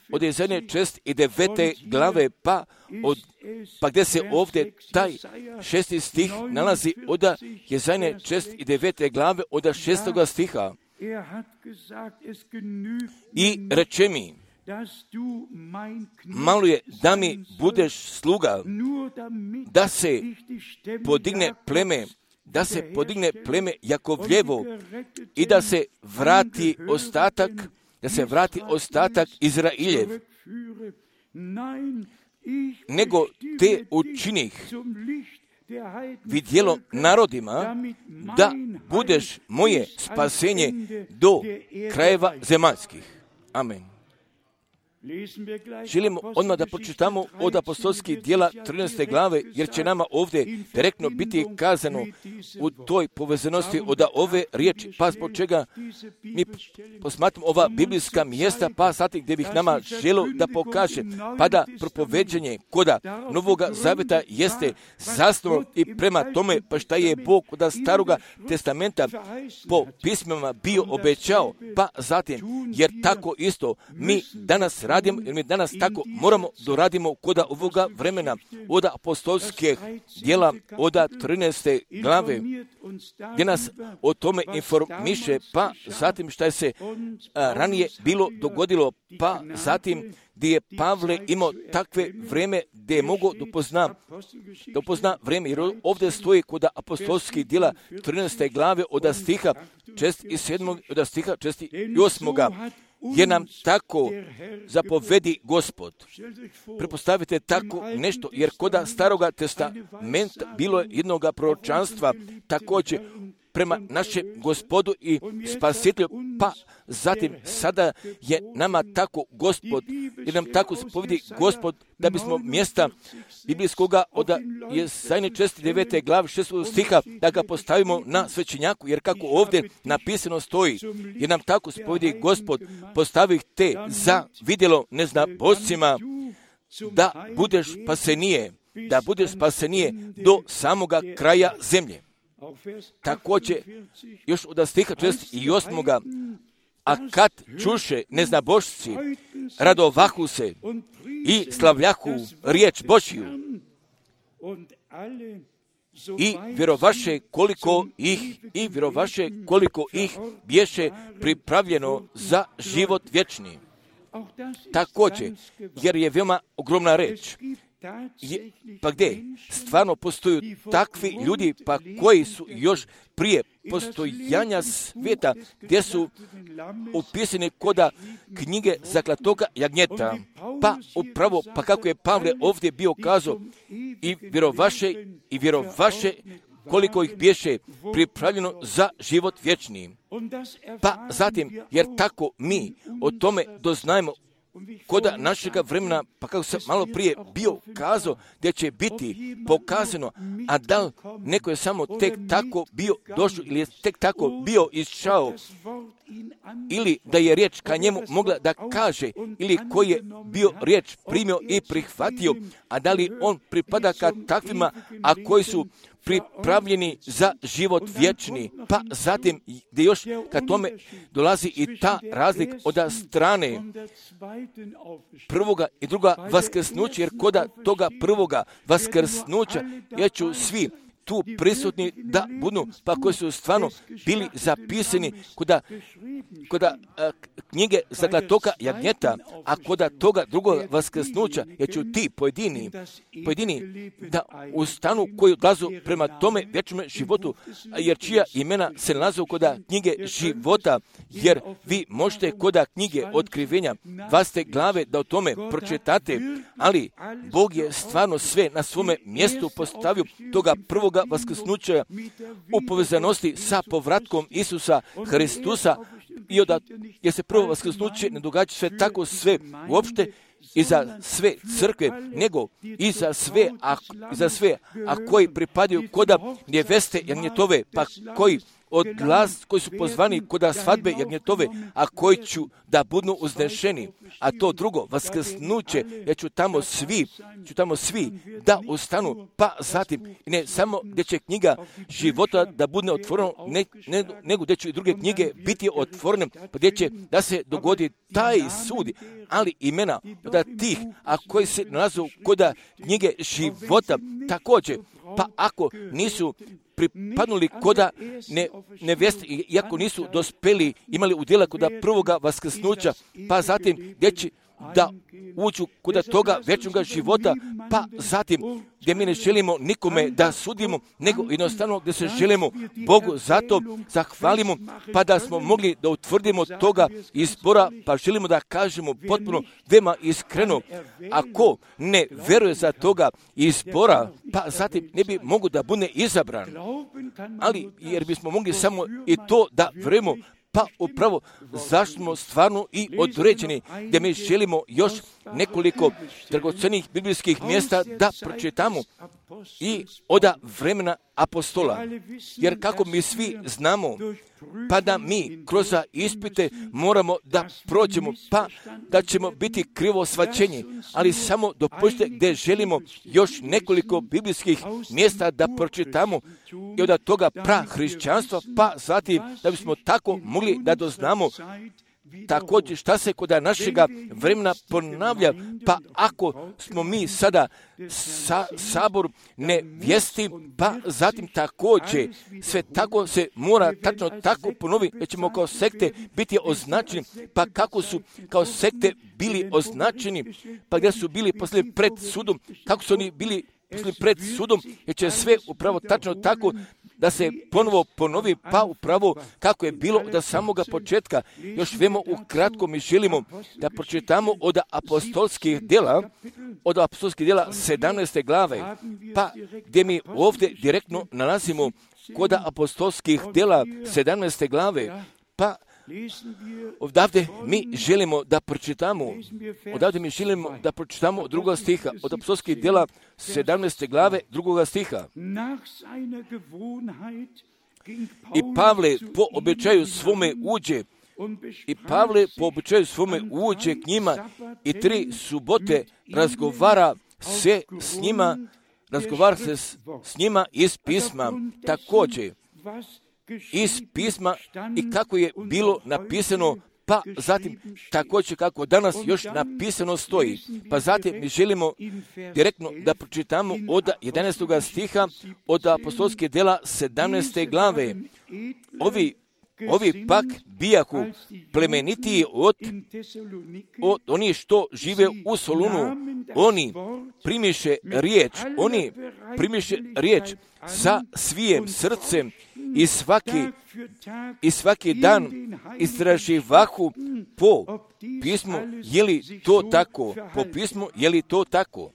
6. glave, pa gdje se ovdje taj 6. stih nalazi od Jezajne 6. glave od 6. stiha. I reče mi, malo je da mi budeš sluga, da se podigne pleme Jakovljevo i da se vrati ostatak Izrailjev. Nego te učinih vidjelo narodima, da budeš moje spasenje do krajeva zemaljskih. Amen. Želimo odmah da pročitamo od apostolskih djela 13. glave, jer će nama ovdje direktno biti kazano u toj povezanosti od ove riječi, pa zbog čega mi posmatramo ova biblijska mjesta, pa sati gdje bih nama želio da pokaže, pa da propoveđenje koda Novoga Zaveta jeste zasnovo i prema tome, pa šta je Bog od Staroga testamenta po pismima bio obećao, pa zatim, jer tako isto mi danas radimo, jer mi danas tako moramo doradimo koda ovoga vremena od apostolskih djela od 13. glave, gdje nas o tome informiše, pa zatim šta je se ranije bilo dogodilo, pa zatim gdje je Pavle imao takve vreme gdje je mogao da upozna vreme, jer ovdje stoji kod apostolskih djela 13. glave od stiha 6 i 7, od stiha 6 i 8. Jer nam tako zapovedi Gospod. Prepostavite tako nešto, jer koda Staroga testamenta bilo je jednoga proročanstva također prema našem Gospodu i Spasitelju, pa zatim sada je nama tako Gospod, jer nam tako zapovedi Gospod, da bismo mjesta biblijskoga od Jesaje 9. glave 6. stiha da ga postavimo na svećenjaku, jer kako ovdje napisano stoji, jer nam tako zapovedi Gospod, postavih te za vidjelo neznabošcima, da budeš spasenije do samoga kraja zemlje. Također, još od stiha 6. i 8. A kad čuše neznabošci, radovahu se i slavljahu riječ Božju i vjerovaše koliko ih bješe pripravljeno za život vječni. Također, jer je veoma ogromna reč. Pa gdje stvarno postoju takvi ljudi, pa koji su još prije postojanja svijeta, gdje su upisani koda knjige zaklatoga jagnjeta. Pa upravo, pa kako je Pavle ovdje bio kazao, i vjerovaše koliko ih bješe pripravljeno za život vječni. Pa zatim, jer tako mi o tome doznajemo koda našega vremena, pa kako sam malo prije bio kazao, gdje će biti pokazano, a da li neko je samo tek tako bio došao ili je tek tako bio išao, ili da je riječ ka njemu mogla da kaže, ili koji je bio riječ primio i prihvatio, a da li on pripada ka takvima, a koji su pripravljeni za život vječni. Pa zatim, gdje još ka tome dolazi i ta razlika od strane prvoga i druga vaskrsnuća, jer koda toga prvoga vaskrsnuća ja ću svi tu prisutni da budu, pa koji su stvarno bili zapisani koda knjige zaklatoga jagnjeta, a koda toga drugog vaskrsnuća, jer ću ti pojedini da ustanu koji odlazu prema tome vječnom životu, jer čija imena se nalaze koda knjige života, jer vi možete koda knjige otkrivenja 20. glave da o tome pročitate, ali Bog je stvarno sve na svome mjestu postavio toga prvoga vaskrsnuća u povezanosti sa povratkom Isusa Hristusa, i jer se prvo vaskrsnuće ne događa sve tako sve uopšte i za sve crkve, nego i za sve, a koji pripadaju koda neveste jagnjetove, pa koji koji su pozvani koda svadbe jagnjetove, a koji ću da budu uznešeni. A to drugo vaskrsnuće, ja ću tamo svi da ustanu, pa zatim ne samo gdje će knjiga života da bude otvorena, nego gdje će i druge knjige biti otvorene, pa gdje će da se dogodi taj sud, ali imena od tih, a koji se nalazu koda knjige života također, pa ako nisu pripadnuli koda nevjeste, iako nisu dospeli, imali udjela koda prvoga vaskrsnuća, pa zatim gdje će da uđu kod toga vječnoga života, pa zatim gdje mi ne želimo nikome da sudimo, nego jednostavno gdje se želimo Bogu zato zahvalimo, pa da smo mogli da utvrdimo toga izbora, pa želimo da kažemo potpuno veoma iskreno, ako ne veruje za toga izbora, pa zatim ne bi mogu da bude izabran. Ali jer bismo mogli samo i to da verujemo, pa upravo zašto smo stvarno i određeni, gdje mi želimo još nekoliko dragocenih biblijskih mjesta da pročitamo i od vremena apostola. Jer kako mi svi znamo, pa da mi kroz ispite moramo da prođemo, pa da ćemo biti krivo shvaćeni, ali samo dopustite gdje želimo još nekoliko biblijskih mjesta da pročitamo i od toga prahrišćanstva, pa zatim da bismo tako mogli da doznamo također šta se kod našega vremena ponavlja, pa ako smo mi sada sabor nevjesti, pa zatim također sve tako se mora tačno tako ponoviti, jer ćemo kao sekte biti označeni, pa kako su kao sekte bili označeni, pa gdje su bili poslije pred sudom, kako su oni bili poslije pred sudom, jer će sve upravo tačno tako da se ponovo ponovi, pa upravo kako je bilo od samoga početka. Još vemo ukratko mi želimo da pročitamo od apostolskih djela 17. glave, pa gdje mi ovdje direktno nalazimo kod apostolskih djela 17. glave, pa odavde mi želimo da pročitamo druga stiha, od apostolskih djela 17. glave drugoga stiha. I Pavle po običaju svome uđe k njima i 3 subote razgovara se s njima iz pisma, također iz pisma i kako je bilo napisano, pa zatim također kako danas još napisano stoji. Pa zatim mi želimo direktno da pročitamo od 11. stiha od apostolskih djela 17. glave. Ovi pak bijahu plemenitiji od onih što žive u Solunu. Oni primiše riječ sa svijem srcem i svaki dan istraživahu po pismu, je li to tako? Po pismu, je li to tako?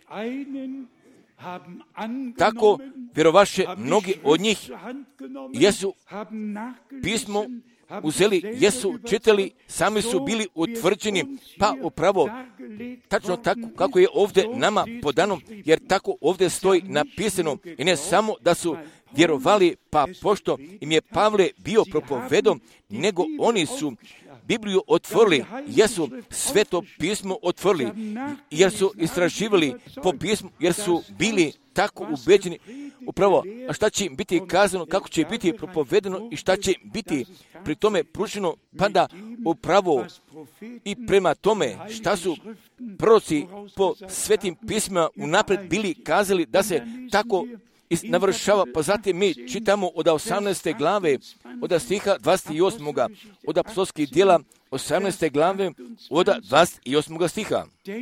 Tako vjerovaše mnogi od njih, jesu pismo uzeli, jesu čitali, sami su bili utvrđeni, pa upravo tačno tako kako je ovdje nama podano, jer tako ovdje stoji napisano, i ne samo da su vjerovali, pa pošto im je Pavle bio propovedom, nego oni su Bibliju otvorili, jesu sveto pismo otvorili, jer su istraživali po pismu, jer su bili tako ubeđeni upravo, a šta će im biti kazano, kako će biti propovedeno i šta će biti pri tome pruženo, pa da upravo i prema tome šta su proroci po svetim pismima unaprijed bili kazali da se tako navršava. Pa zatim mi čitamo od 18. glave, od stiha 28. od apostolskih djela 18. glave, od 28. stiha.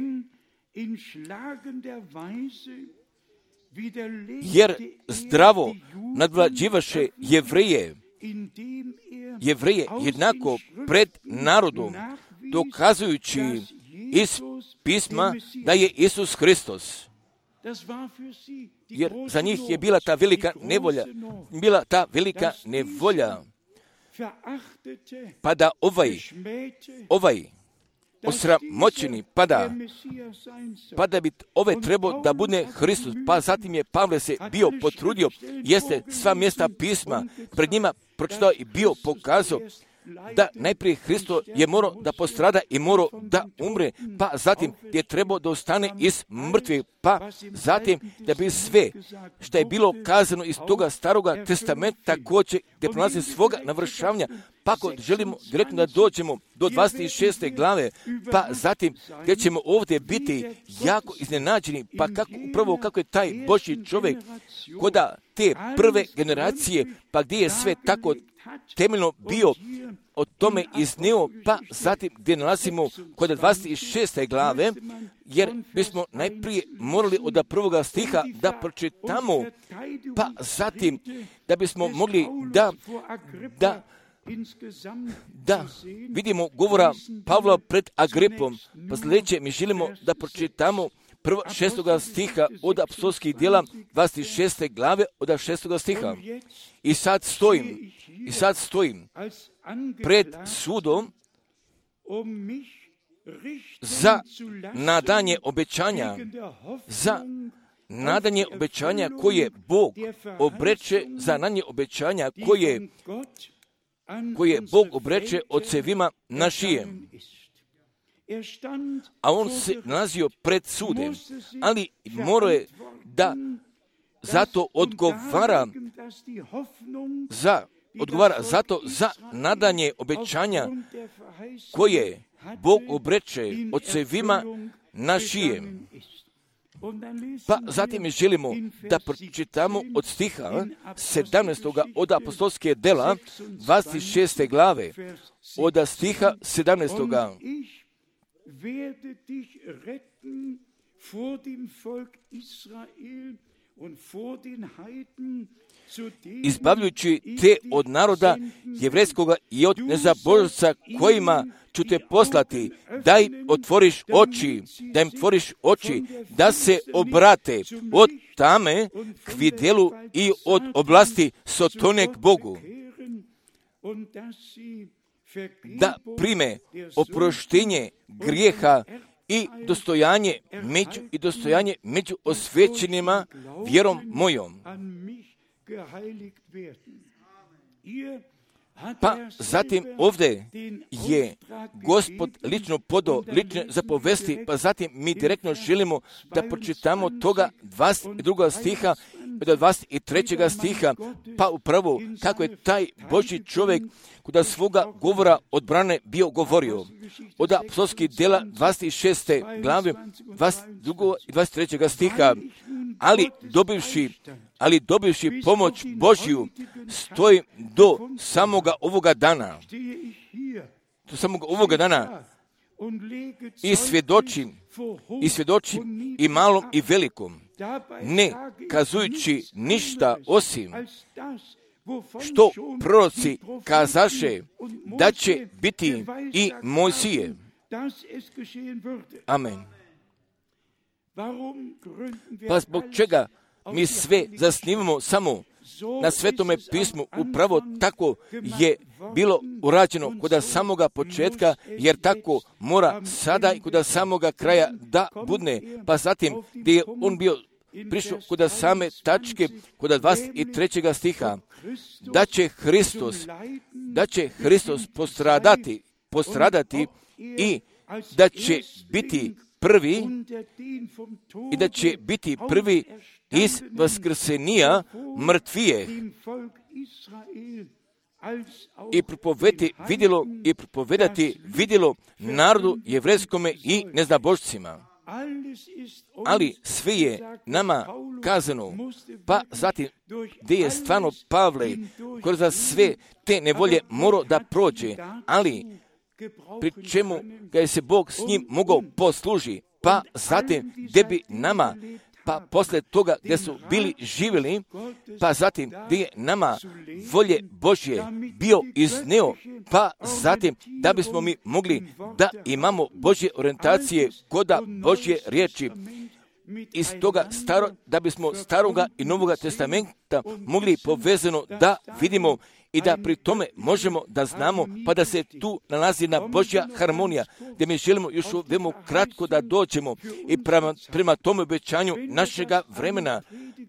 Jer zdravo nadvlađivaše Jevreje jednako pred narodom, dokazujući iz pisma da je Isus Hristos. Jer za njih je bila ta velika nevolja, pa da ovaj osramoćeni, pa da bi ovaj trebao da bude Hristos. Pa zatim je Pavle se bio potrudio, jeste sva mjesta pisma pred njima pročitao i bio pokazao, da najprije Hristo je morao da postrada i morao da umre, pa zatim je trebao da ostane iz mrtvih, pa zatim da bi sve što je bilo kazano iz toga staroga testamenta također gdje prolazi svoga navršavanja, pa ako želimo direktno da dođemo do 26. glave, pa zatim gdje ćemo ovdje biti jako iznenađeni, pa upravo kako je taj Božji čovjek koda te prve generacije, pa gdje je sve tako temeljno bio o tome iznio, pa zatim gdje nalazimo kod 26. glave, jer bismo najprije morali od prvoga stiha da pročitamo, pa zatim da bismo mogli da vidimo govora Pavla pred Agripom. Pa sljedeće mi želimo da pročitamo 6. stiha od apostolskih djela 26. glave od 6. stiha. I sad stojim pred sudom za nadanje obećanja koje Bog obreče, za nadanje obećanja koje Bog obreče ocevima našim. A on se nalazio pred sudem, ali morao je da zato odgovara zato za nadanje obećanja koje Bog obreče ocevima našim. Pa zatim želimo da pročitamo od stiha 17. od apostolske dela 26. glave, od stiha 17. Izbavljujući te od naroda jevrejskoga i od nezabožca kojima ću te poslati, da im otvoriš oči, da se obrate od tame k vidjelu i od oblasti sotone k Bogu, da prime oproštenje grijeha i dostojanje među osvećenima vjerom mojom. Pa zatim ovdje je Gospod lično podao lične zapovesti, pa zatim mi direktno želimo da pročitamo toga 22. stiha do 23. stiha, pa upravo kako je taj Božji čovjek kod svoga govora odbrane bio govorio. Od apostolskih djela 26. glave 22. i 23. stiha, ali dobivši pomoć Božju, stojim do samoga ovoga dana. I svjedočim i malom i velikom, ne kazujući ništa osim što proroci kazaše da će biti i Mojsije. Amen. Pa zbog čega mi sve zasnivamo samo na Svetome pismu? Upravo tako je bilo urađeno kod samoga početka, jer tako mora sada i kod samoga kraja da budne. Pa zatim gdje je on bio prišao kod same tačke, kod 23. stiha, da će Hristos postradati i da će biti prvi iz vaskrsenija mrtvije i propovedati vidjelo narodu jevrejskome i neznabošcima. Ali sve je nama kazano, pa zatim gdje je stvarno Pavle kroz sve te nevolje morao da prođe, ali pri čemu ga je se Bog s njim mogao posluži, pa zatim gdje bi nama, pa poslije toga gdje su bili živjeli, pa zatim gdje je nama volje Božje bio izneo, pa zatim da bismo mi mogli da imamo Božje orijentacije koda Božje riječi, iz toga da bismo staroga i novoga testamenta mogli povezano da vidimo i da pri tome možemo da znamo, pa da se tu nalazi na Božja harmonija, gdje mi želimo još veoma kratko da dođemo i prema tome obećanju našega vremena,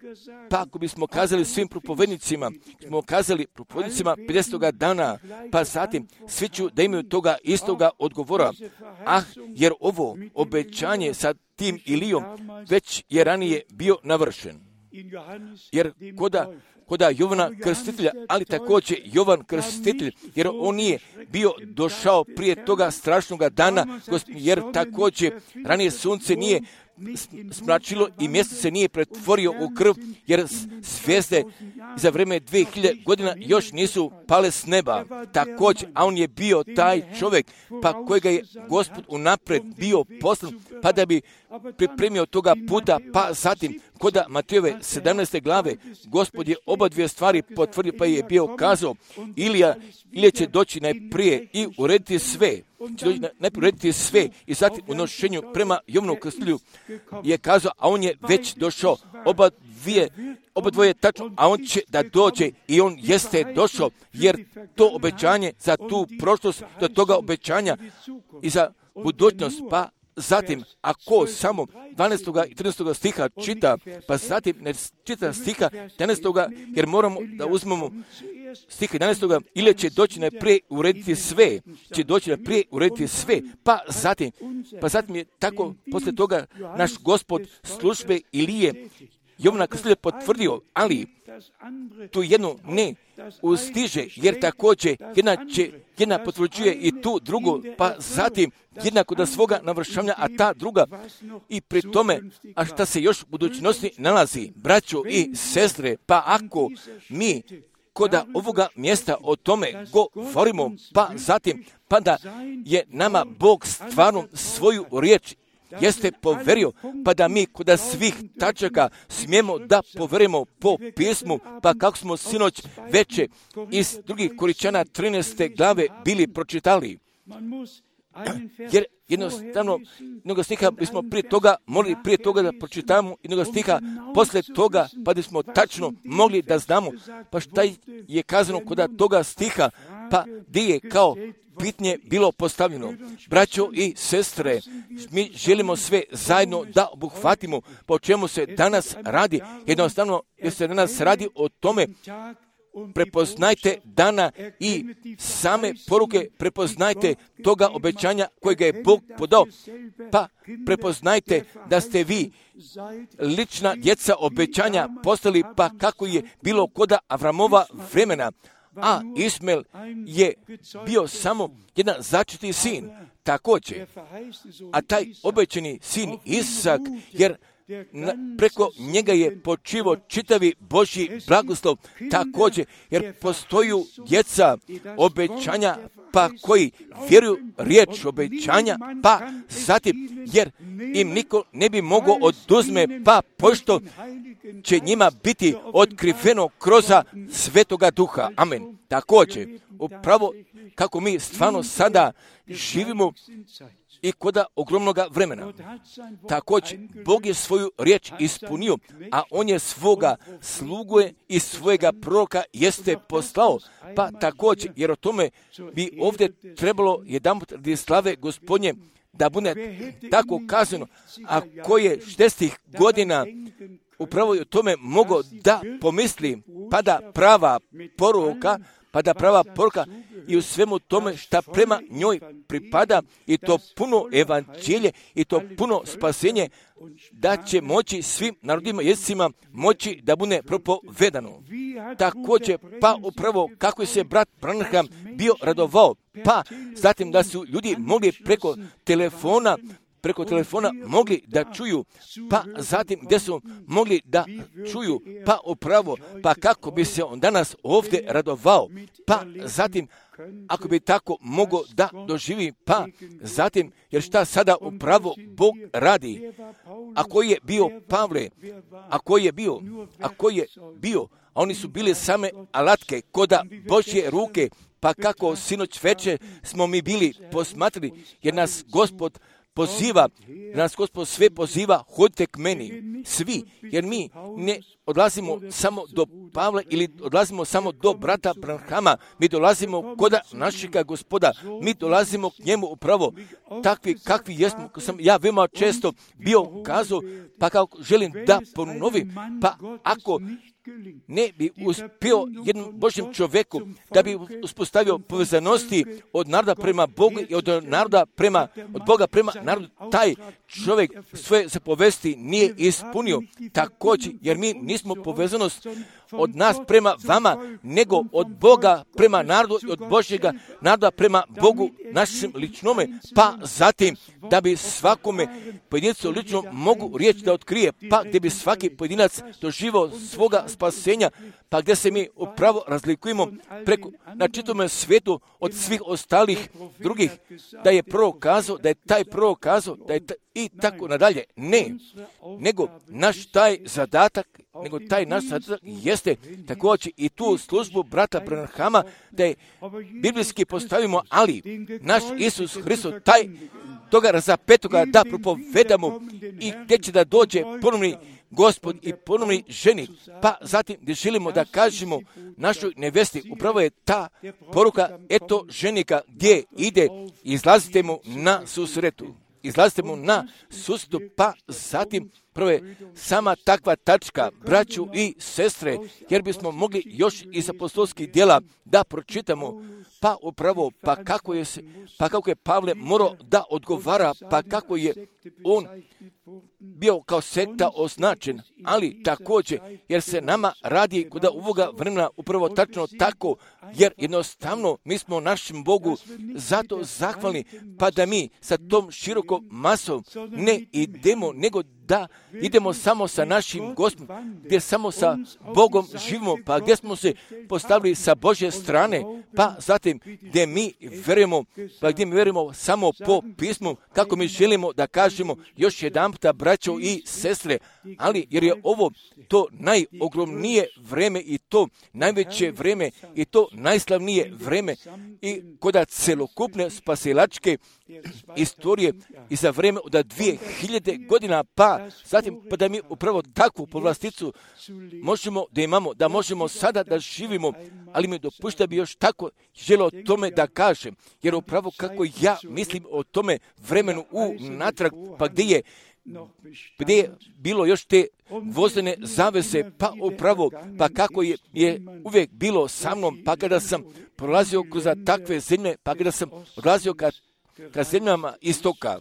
Pa ako bismo kazali svim propovednicima, smo kazali propovednicima 50. dana, pa zatim svi ću da imaju toga istoga odgovora. Jer ovo obećanje sa tim Ilijom već je ranije bio navršen. Jer koda Jovana Krstitelja, ali također Jovan Krstitelj, jer on nije bio došao prije toga strašnog dana, jer također ranije sunce nije smračilo i mjesec se nije pretvorio u krv, jer zvijezde za vrijeme 2000 godina još nisu pale s neba. Također, a on je bio taj čovjek, pa kojega je Gospod unaprijed bio poslan, pa da bi pripremio toga puta, pa zatim koda Matejove 17. glave, Gospod je oba dvije stvari potvrdio, pa je bio kazao, Ilija će doći najprije i urediti sve. Najprije urediti sve i zatim u nošenju prema Jovanu Krstitelju je kazao, a on je već došao, oba dvoje tačno, a on će da dođe i on jeste došao, jer to obećanje za tu prošlost, do toga obećanja i za budućnost, pa zatim, ako samo 12. i 13. stiha čita, pa zatim ne čita stiha 11. jer moramo da uzmemo stiha 11. ili će doći najprije urediti sve, pa zatim je tako, poslije toga, naš Gospod službe Ilije Jovana Krstitelja potvrdio, ali tu jednu ne ustiže, jer također jedna potvrđuje i tu drugu, pa zatim jednako da svoga navršavanja, a ta druga i pri tome, a šta se još u budućnosti nalazi, braćo i sestre, pa ako mi koda ovoga mjesta o tome govorimo, pa zatim, pa da je nama Bog stvarno svoju riječ jeste poverio, pa da mi koda svih tačaka smijemo da poverimo po pismu, pa kako smo sinoć veče iz 2. Korinćana 13. glave bili pročitali. Jer jednostavno, jednoga stiha bismo prije toga mogli prije toga da pročitamo, jednoga stiha poslije toga, pa da smo tačno mogli da znamo, pa šta je kazano kod toga stiha, pa gdje je kao pitanje bilo postavljeno. Braćo i sestre, mi želimo sve zajedno da obuhvatimo po čemu se danas radi. Jednostavno, jer se danas radi o tome, prepoznajte dana i same poruke, prepoznajte toga obećanja kojega je Bog podao, pa prepoznajte da ste vi lična djeca obećanja postali, pa kako je bilo koda Avramova vremena, a Ismael je bio samo jedan začeti sin, također, a taj obećani sin Isak, jer preko njega je počivo čitavi Božji blagoslov, također, jer postoju djeca obećanja, pa koji vjeruju riječ obećanja, pa zatim, jer im niko ne bi mogao oduzme, pa pošto će njima biti otkriveno kroz Svetoga Duha. Amen. Također, upravo kako mi stvarno sada živimo i koda ogromnoga vremena. Također, Bog je svoju riječ ispunio, a on je svoga sluguje i svojega proroka jeste poslao. Pa također, jer o tome bi ovdje trebalo jedanput radi slave Gospodnje da bude tako kazano, a koje 60 godina upravo i o tome mogo da pomisli, pa da prava poruka i u svemu tome šta prema njoj pripada, i to puno evanđelje, i to puno spasenje, da će moći svim narodima jezicima moći da bude propovedano. Također, pa upravo kako je se brat Branham bio radovao, pa zatim da su ljudi mogli preko telefona mogli da čuju, pa zatim gdje su mogli da čuju, pa upravo, pa kako bi se on danas ovdje radovao, pa zatim, ako bi tako mogo da doživi, pa zatim, jer šta sada upravo Bog radi, ako je bio Pavle, ako je bio, a oni su bili same alatke koda Božje ruke, pa kako sinoć veče smo mi bili posmatrali, jer nas Gospod poziva, nas Gospod sve poziva, hodite k meni, svi, jer mi ne odlazimo samo do Pavla ili odlazimo samo do brata Branhama, mi dolazimo kod našega Gospoda, mi dolazimo k njemu upravo takvi kakvi jesmo. Sam ja veoma često bio kazao, pa kako želim da ponovim, pa ako ne bi uspio jednom Božjem čovjeku da bi uspostavio povezanosti od naroda prema Bogu i od Boga prema narodu, taj čovjek svoje zapovesti nije ispunio. Također, jer mi nismo povezanost od nas prema vama, nego od Boga prema narodu i od Božjega naroda prema Bogu našem ličnome, pa zatim da bi svakome pojedincu lično mogu riječ da otkrije, pa gdje bi svaki pojedinac doživao svoga spasenja, pa gdje se mi upravo razlikujemo na čitavom svijetu od svih ostalih drugih, da je prorok kazao, da je taj prorok kazao, da je i tako nadalje. Ne, nego naš taj zadatak jeste također i tu službu brata Branhama, da je biblijski postavimo, ali naš Isus Hristos, toga razapetoga da propovedamo i gdje će da dođe ponovni Gospod i ponovni ženik, pa zatim gdje želimo da kažemo našoj nevesti, upravo je ta poruka, eto ženika gdje ide, izlazite mu na susretu. Pa zatim prvo je sama takva tačka, braću i sestre, jer bismo mogli još iz apostolskih djela da pročitamo, pa upravo, pa kako je Pavle morao da odgovara, pa kako je on bio kao sekta označen, ali također, jer se nama radi kod ovoga vremena upravo tačno tako, jer jednostavno mi smo našem Bogu zato zahvalni, pa da mi sa tom širokom masom ne idemo, nego da idemo samo sa našim Gospodom, gdje samo sa Bogom živimo, pa gdje smo se postavili sa Božje strane, pa zatim gdje mi vjerujemo samo po pismu, kako mi želimo da kažemo još jedanputa, braćo i sestre, ali jer je ovo to najogromnije vreme i to najveće vreme i to najslavnije vreme i kod celokupne spasilačke istorije i za vreme od 2000 godina, pa zatim pa da mi upravo takvu povlasticu možemo da imamo, da možemo sada da živimo, ali mi dopušta bi još tako želeo o tome da kažem, jer upravo kako ja mislim o tome vremenu natrag, pa gdje je bilo još te vozdene zavese, pa upravo, pa kako je uvijek bilo sa mnom, pa kada sam prolazio kroz takve zemlje, pa kada sam odlazio ka zemljama istoka.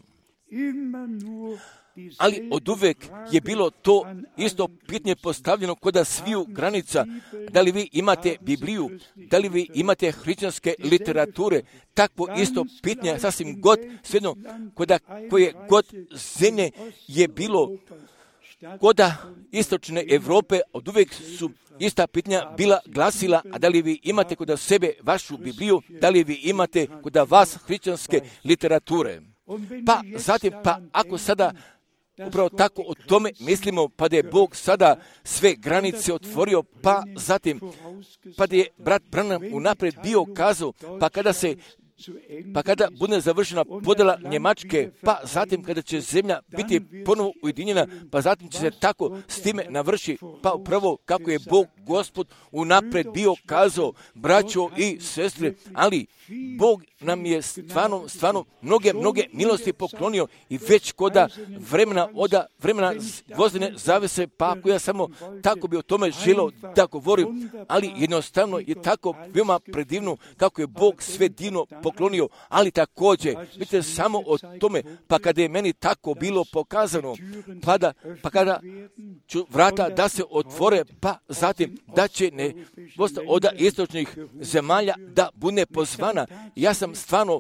Ali od uvijek je bilo to isto pitanje postavljeno kod sviju granica. Da li vi imate Bibliju, da li vi imate hrišćanske literature, takvo isto pitanje, sasvim god, svejedno, koje god zemlje je bilo kod istočne Europe, od uvijek su ista pitanja bila glasila, a da li vi imate kod sebe vašu Bibliju, da li vi imate kod vas hrišćanske literature. Pa zatim, pa ako sada upravo tako o tome mislimo, pa da je Bog sada sve granice otvorio, pa zatim, pa da je brat Branham unaprijed bio kazao, pa kada bude završena podjela Njemačke, pa zatim kada će zemlja biti ponovo ujedinjena, pa zatim će se tako s time navrši, pa upravo kako je Bog Gospod unaprijed bio kazao, braćo i sestre, ali Bog nam je stvarno mnoge milosti poklonio i već koda vremena vozdene zavese, pa ako ja samo tako bi o tome želio da govorim, ali jednostavno je tako veoma predivno kako je Bog sve divno poklonio, ali također, vidite samo o tome, pa kada je meni tako bilo pokazano, pa kada ću vrata da se otvore, pa zatim da će od istočnih zemalja da bude pozvana. Ja sam stvarno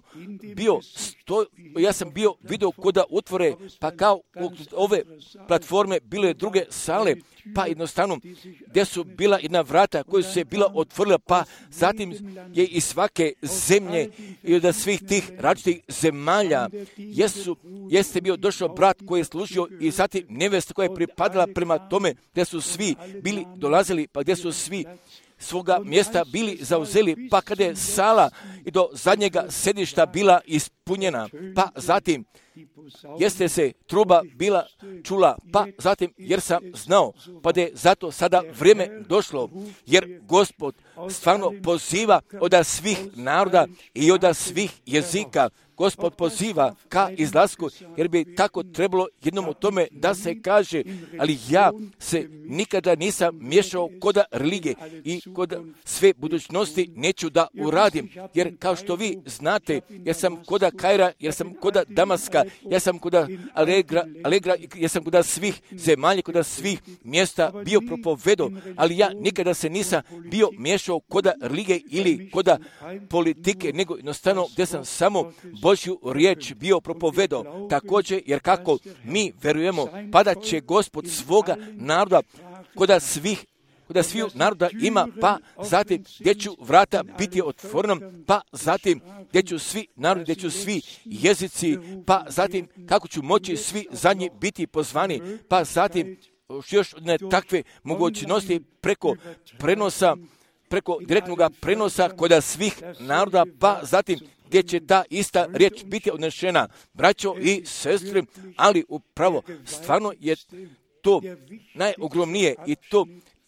bio vidio koda otvore, pa kao ove platforme bile druge sale, pa jednostavno gdje su bila jedna vrata koja su se bila otvorila, pa zatim je iz svake zemlje i od svih tih različitih zemalja jeste bio došao brat koji je služio i zatim nevesta koja je pripadala prema tome gdje su svi bili dolazili, pa gdje su svi svoga mjesta bili zauzeli, pa kada je sala i do zadnjega sedišta bila ispunjena, pa zatim jeste se truba bila čula, pa zatim jer sam znao, pa da je zato sada vrijeme došlo, jer Gospod stvarno poziva od svih naroda i od svih jezika. Gospod poziva ka izlasku, jer bi tako trebalo jednom o tome da se kaže, ali ja se nikada nisam miješao kod religije i kod sve budućnosti neću da uradim, jer kao što vi znate, ja sam kod Kaira, jer sam kod Damaska, ja sam kod Alegra, ja sam kod svih zemalja, kod svih mjesta bio propovedao, ali ja nikada se nisam bio miješao kod religije ili kod politike, nego jednostavno gdje sam samo Božju riječ bio propovedao. Također, jer kako mi verujemo, pa da će Gospod svoga naroda kod svih naroda ima, pa zatim gdje ću vrata biti otvorena, pa zatim gdje ću svi narodi, gdje ću svi jezici, pa zatim kako ću moći svi zadnji biti pozvani, pa zatim još ne takve mogućnosti preko direktnog prenosa kod svih naroda, pa zatim gdje će ta ista riječ biti odnešena. Braćo i sestre, ali upravo stvarno je to najogromnije i to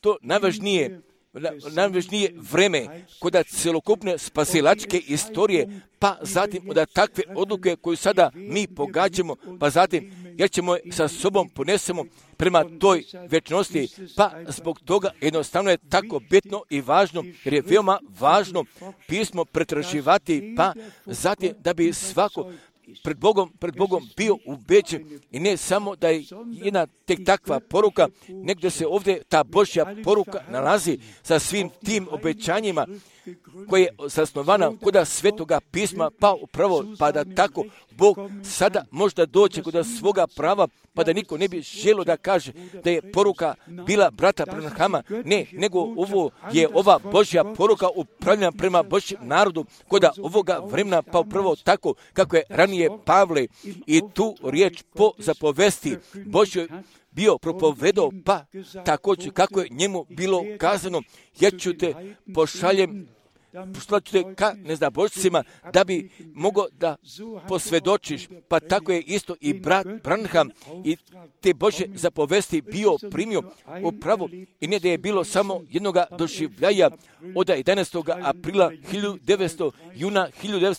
najvažnije vreme kod celokupne spasilačke istorije, pa zatim od takve odluke koju sada mi pogađamo, pa zatim jer ćemo sa sobom ponesemo prema toj večnosti, pa zbog toga jednostavno je tako bitno i važno, jer je veoma važno pismo pretraživati, pa zatim da bi svako pred Bogom bio ubeđen i ne samo da je jedna tek takva poruka, nego se ovdje ta Božja poruka nalazi sa svim tim obećanjima koja je zasnovana kod Svetoga pisma, pa upravo pa da tako Bog sada možda dođe kod svoga prava, pa da niko ne bi želio da kaže da je poruka bila brata Branhama, ne, nego ovo je ova Božja poruka upravljena prema Božjem narodu kod ovoga vremena, pa upravo tako kako je ranije Pavle i tu riječ po zapovesti Božjoj bio propovedao, pa također kako je njemu bilo kazano, jer ću te pošaljem ka neznabošcima da bi mogao da posvjedočiš, pa tako je isto i brat Branham i te Božje zapovesti bio primio upravo i ne da je bilo samo jednoga doživljaja od 11. aprila juna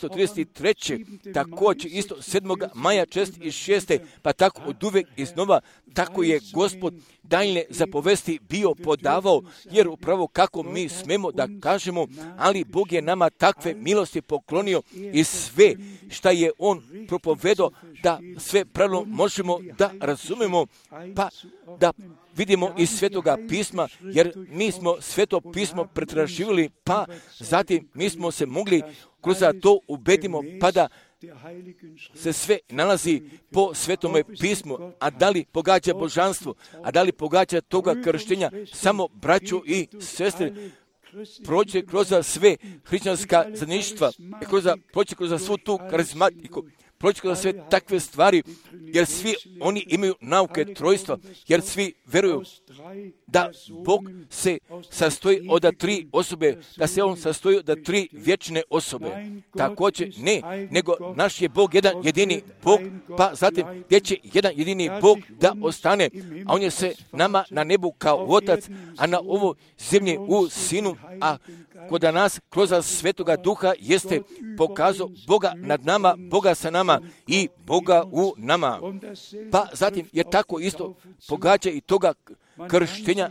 1933. također isto 7. maja 1946. pa tako od uvek iznova, tako je Gospod daljne zapovesti bio podavao, jer upravo kako mi smemo da kažemo, ali Bog je nama takve milosti poklonio i sve šta je On propovedao, da sve pravilno možemo da razumemo, pa da vidimo iz Svetoga pisma, jer mi smo Sveto pismo pretraživali, pa zatim mi smo se mogli kroz to ubedimo, pa da se sve nalazi po Svetome pismu, a da li pogađa božanstvo, a da li pogađa toga krštenja, samo braćo i sestre, prođe kroz sve hrišćanska zajedništva, prođe kroz svu tu karizmatiku, proći kroz sve takve stvari, jer svi oni imaju nauke trojstva, jer svi veruju da Bog se sastoji od tri osobe, da se On sastoji od tri vječne osobe. Također ne, nego naš je Bog jedan jedini Bog, pa zatim gdje će jedan jedini Bog da ostane, a On je se nama na nebu kao Otac, a na ovo zemlji u Sinu, a kod nas kroz Svetoga Duha jeste pokazao Boga nad nama, Boga sa nama i Boga u nama. Pa zatim je tako isto pogađa i toga krštenja,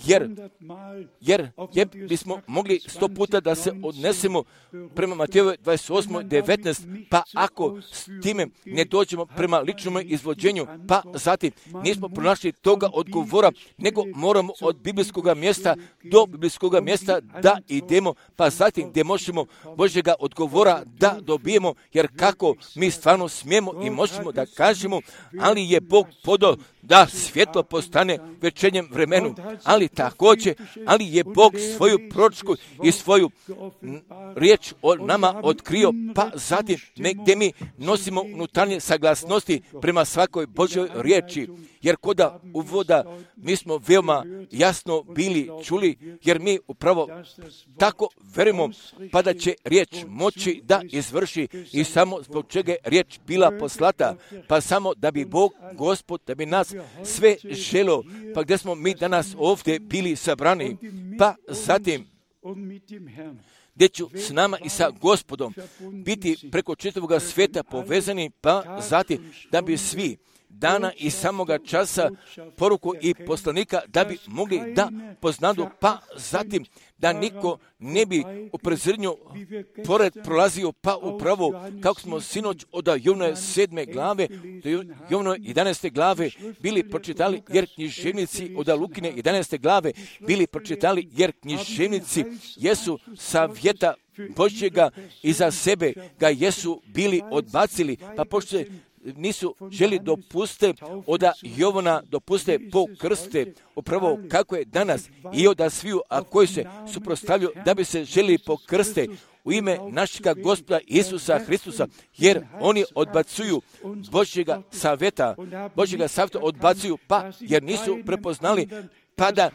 jer bismo mogli 100 puta da se odnesemo prema Matejevoj 28.19, pa ako s time ne dođemo prema ličnom izvođenju, pa zatim nismo pronašli toga odgovora, nego moramo od biblijskog mjesta do biblijskog mjesta da idemo, pa zatim gdje možemo Božjega odgovora da dobijemo, jer kako mi stvarno smijemo i možemo da kažemo, ali je Bog podao da svjetlo postane večernjem vremenu, ali ali također, ali je Bog svoju proročku i svoju riječ o nama otkrio, pa zatim gdje mi nosimo unutarnje saglasnosti prema svakoj Božjoj riječi. Jer koda uvoda mi smo veoma jasno bili čuli, jer mi upravo tako verujemo, pa da će riječ moći da izvrši i samo zbog čega je riječ bila poslata, pa samo da bi Bog, Gospod, da bi nas sve želo, pa gdje smo mi danas ovdje bili sabrani, pa zatim gdje ću s nama i sa Gospodom biti preko čitavoga svijeta povezani, pa zatim da bi svi dana i samoga časa poruku i poslanika da bi mogli da poznadu, pa zatim da niko ne bi u prezrnju pored prolazio, pa upravo kako smo sinoć od Jovnove 7. glave do Jovnove 11. glave bili pročitali, jer književnici od Lukine 11. glave bili pročitali, jer književnici jesu savjeta Božjega iza sebe ga jesu bili odbacili, pa pošto nisu želi dopuste od Jovana dopuste po krste, upravo kako je danas i od sviju, a koji se suprotstavljaju da bi se želi po krste u ime našega Gospoda Isusa Hristusa, jer oni odbacuju Božjega savjeta odbacuju, pa jer nisu prepoznali, pa da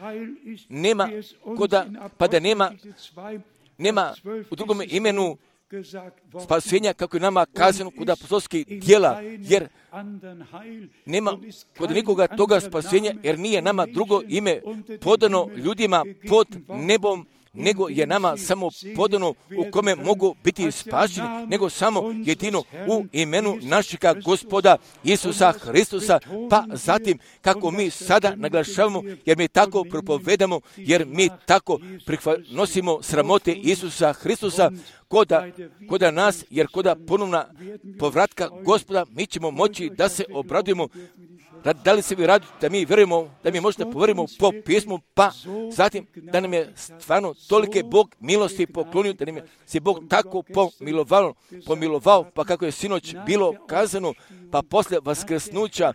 nema u drugom imenu spasenja kako je nama kazano kod apostolskih djela, jer nema kod nikoga toga spasenja, jer nije nama drugo ime podano ljudima pod nebom, nego je nama samo podano u kome mogu biti spašeni, nego samo jedino u imenu našega Gospoda Isusa Hristusa, pa zatim kako mi sada naglašavamo, jer mi tako propovedamo, jer mi tako nosimo sramote Isusa Hristusa koda nas, jer koda ponovna povratka Gospoda mi ćemo moći da se obradujemo. Da li se vi radite da mi vjerujemo, da mi možete povjerujemo po pismu, pa zatim da nam je stvarno tolike Bog milosti poklonio, da nam je se Bog tako pomilovao, pa kako je sinoć bilo kazano, pa poslije vaskrsnuća,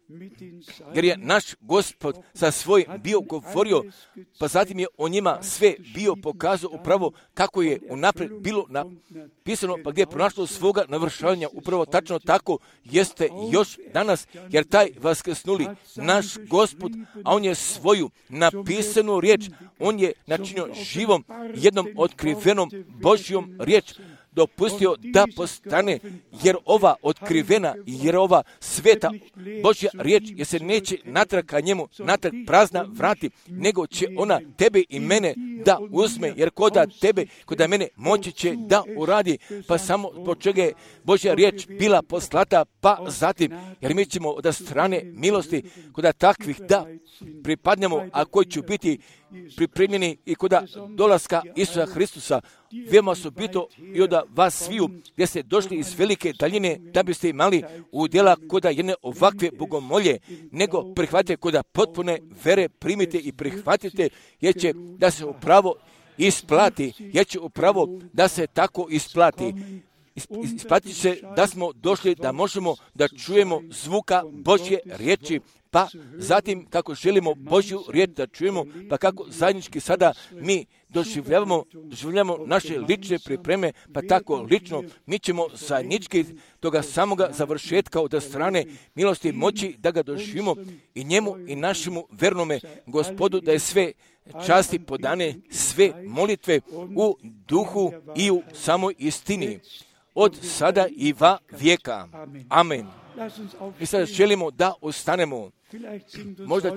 jer je naš Gospod sa svojim bio govorio, pa zatim je o njima sve bio pokazao upravo kako je unaprijed bilo napisano, pa gdje je pronašlo svoga navršavanja, upravo tačno tako jeste još danas, jer taj vaskrsnuli naš Gospod, a on je svoju napisanu riječ, on je načinio živom, jednom otkrivenom Božjom riječ, dopustio da postane, jer ova otkrivena, jer ova sveta Božja riječ, jer se neće natrag ka njemu, natrag prazna vrati, nego će ona tebe i mene da uzme, jer koda tebe, koda mene moći će da uradi, pa samo zbog čega je Božja riječ bila poslata, pa zatim, jer mi ćemo od strane milosti, koda takvih da pripadnemo, a koji će biti pripremljeni i koda dolaska Isusa Hristusa, veoma su bito i od vas sviju, gdje ste došli iz velike daljine, da biste imali udjela koda jedne ovakve bogomolje, nego prihvatite koda potpune vere primite i prihvatite, jer će da se upravo isplati, jer će upravo da se tako isplati. Isplatit se da smo došli da možemo da čujemo zvuka Božje riječi, pa zatim kako želimo Božju riječ da čujemo, pa kako zajednički sada mi doživljavamo naše lične pripreme, pa tako lično mi ćemo zajednički toga samoga završetka od strane milosti moći da ga doživimo i njemu i našemu vernome Gospodu da je sve časti podane, sve molitve u duhu i u samoj istini. Od sada i va vijeka. Amen. Mi sada želimo da ostanemo. Možda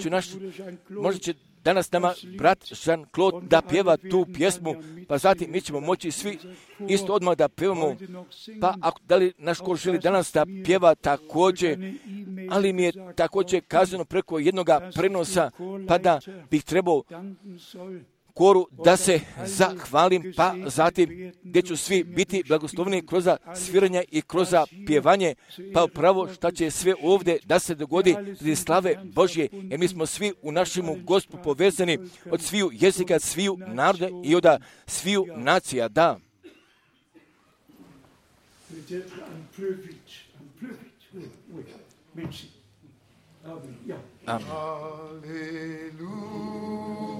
će danas nama brat Jean-Claude da pjeva tu pjesmu, pa zatim mi ćemo moći svi isto odmah da pjevamo. Pa da li naš kor želi danas da pjeva također, ali mi je također kazano preko jednoga prenosa, pa da bih trebao koru da se zahvalim, pa zatim gdje ću svi biti blagosloveni kroz sviranja i kroz pjevanje, pa upravo šta će sve ovdje da se dogodi radi slave Božje, jer mi smo svi u našemu Gospodu povezani od sviju jezika, sviju naroda i od sviju nacija, da. Amen. Halleluja.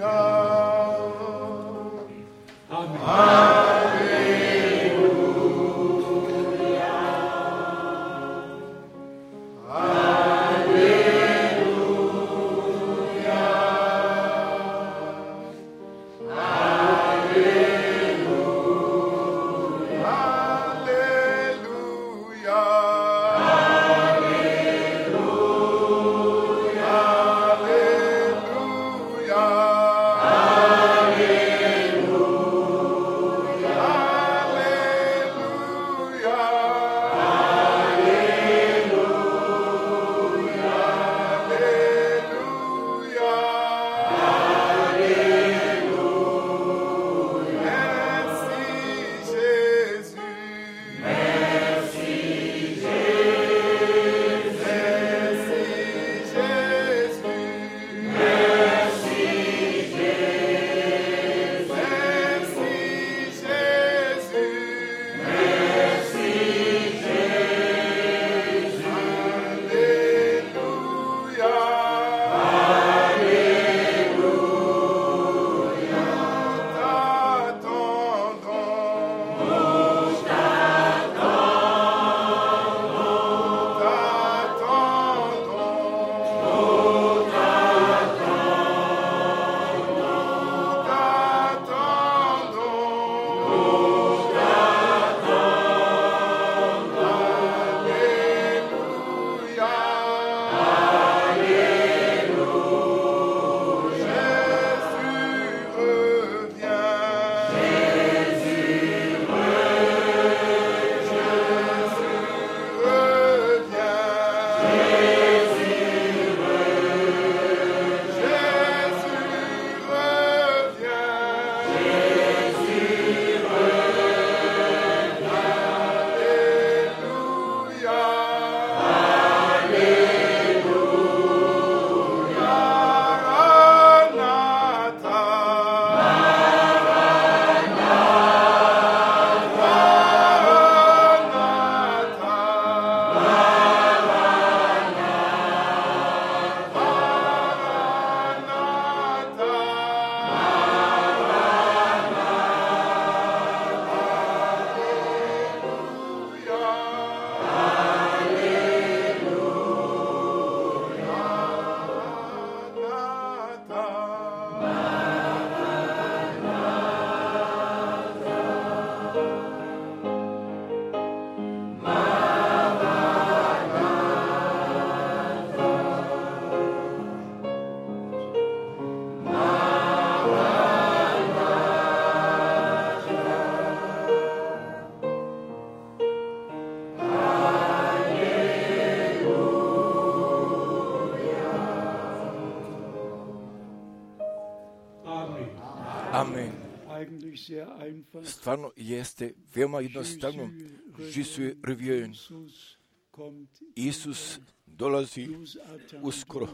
Amen. Stvarno jeste veoma jednostavno. Je revien. Isus dolazi uskoro.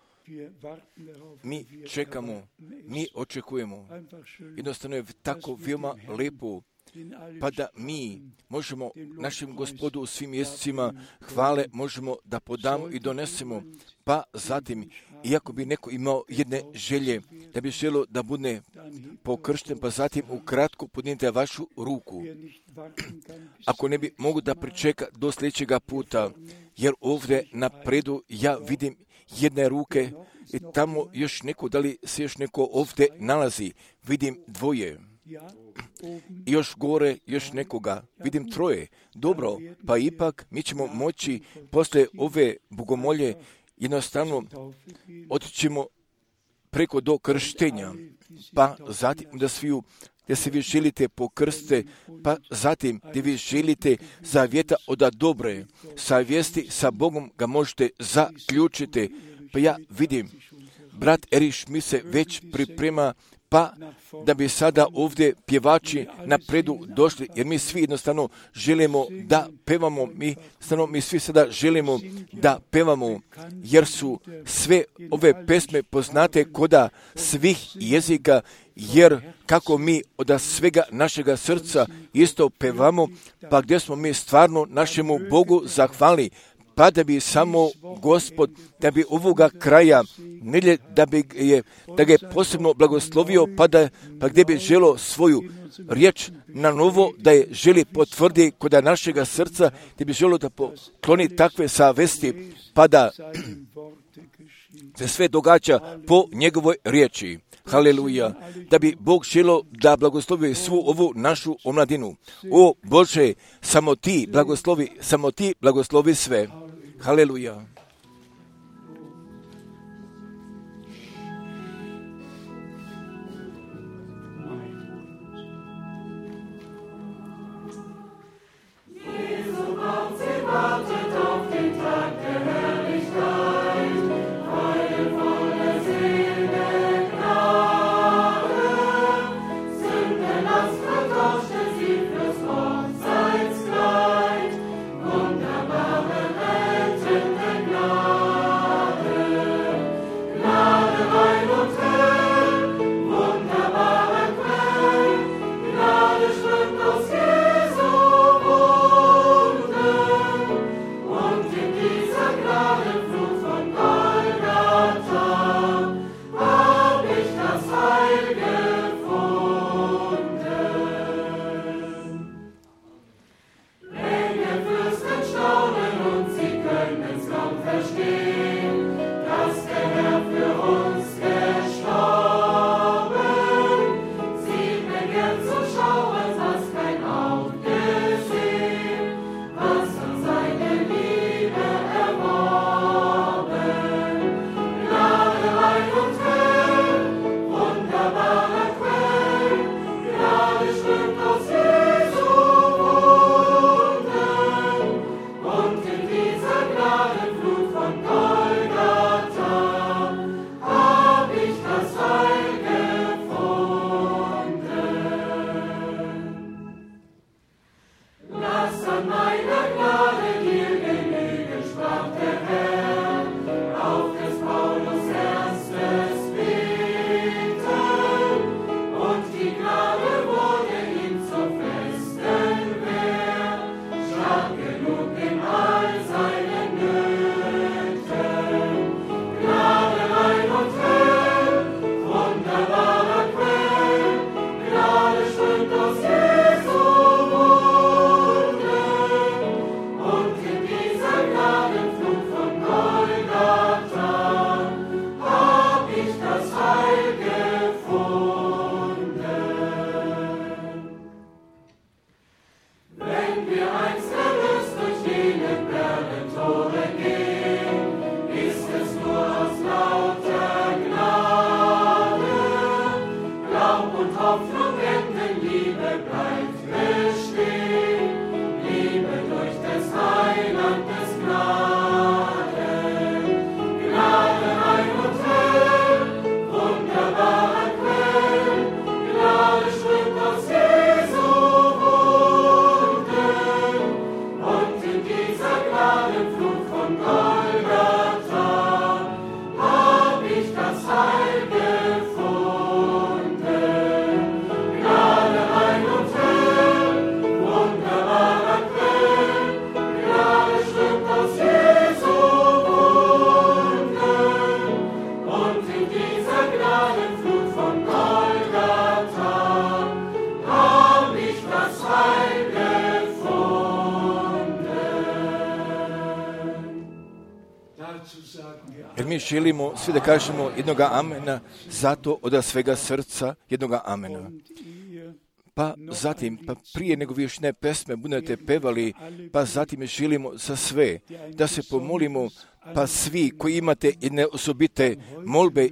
Mi čekamo, mi očekujemo. Jednostavno je tako veoma lepo, pa da mi možemo našem Gospodu u svim mjesecima hvale možemo da podamo i donesemo. Pa zatim, iako bi neko imao jedne želje, da bi želio da bude pokršten, pa zatim ukratko podignite vašu ruku. Ako ne bi mogu da pričeka do sljedećega puta, jer ovdje napredu ja vidim jedne ruke i tamo još neko, da li se još neko ovdje nalazi, vidim dvoje. I još gore, još nekoga, vidim troje. Dobro, pa ipak mi ćemo moći posle ove bogomolje jednostavno otićemo preko do krštenja, pa zatim da se vi želite pokrste, pa zatim da vi želite zavjeta od dobre savjesti sa Bogom ga možete zaključiti. Pa ja vidim, brat Eriš mi se već priprema, pa da bi sada ovdje pjevači napredu došli, jer mi svi jednostavno želimo da pevamo, mi svi sada želimo da pevamo, jer su sve ove pesme poznate koda svih jezika, jer kako mi od svega našega srca isto pevamo, pa gdje smo mi stvarno našemu Bogu zahvali, pa da bi samo Gospod, da bi ovoga kraja nedjelje, da ga je posebno blagoslovio, pa gdje bi želo svoju riječ na novo, da je želi potvrdi kod našega srca, gdje bi želo da pokloni takve savesti, pa da se sve događa po njegovoj riječi. Haleluja. Da bi Bog želo da blagoslovi svu ovu našu omladinu. O Bože, samo ti blagoslovi sve. Haleluja. Jer mi želimo svi da kažemo jednoga amena, zato od svega srca jednoga amena. Pa zatim, prije nego vi još ne pesme budete pevali, pa zatim želimo za sve da se pomolimo, pa svi koji imate jedne osobite molbe,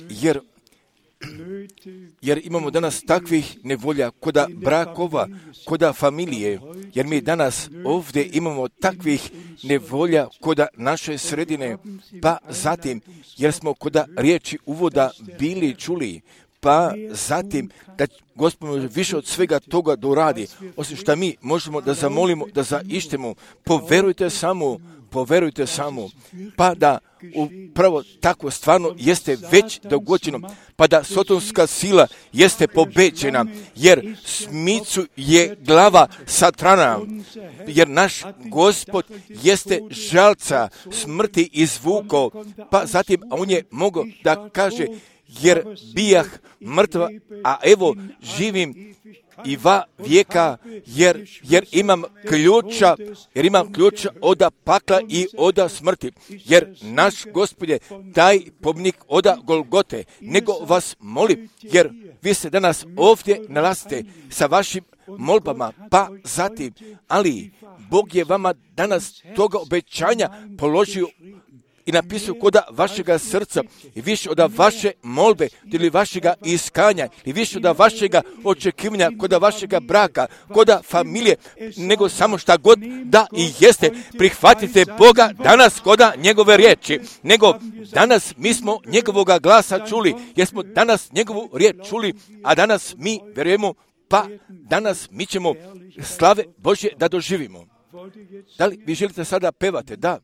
jer imamo danas takvih nevolja koda brakova, koda familije, jer mi danas ovdje imamo takvih nevolja koda naše sredine, pa zatim, jer smo koda riječi uvoda bili čuli, pa zatim da Gospod može više od svega toga da uradi, osim što mi možemo da zamolimo, da zaištemo. Poverujte samo, pa da upravo tako stvarno jeste već dogođeno, pa da sotonska sila jeste pobeđena, jer smicu je glava Satrana, jer naš Gospod jeste žalca smrti izvukao, pa zatim on je mogao da kaže, jer bijah mrtva, a evo živim i va vijeka, jer imam ključa oda pakla i oda smrti, jer naš Gospod je taj pobjednik oda Golgote, nego vas molim, jer vi se danas ovdje nalazite sa vašim molbama, pa zatim, ali Bog je vama danas toga obećanja položio i napisao koda vašega srca i više od vaše molbe ili vašega iskanja i više od vašega očekivanja koda vašega braka, koda familije, nego samo šta god da i jeste. Prihvatite Boga danas koda njegove riječi, nego danas mi smo njegovoga glasa čuli, jer smo danas njegovu riječ čuli, a danas mi vjerujemo, pa danas mi ćemo slave Božje da doživimo. Da li vi želite sada pevate? Da.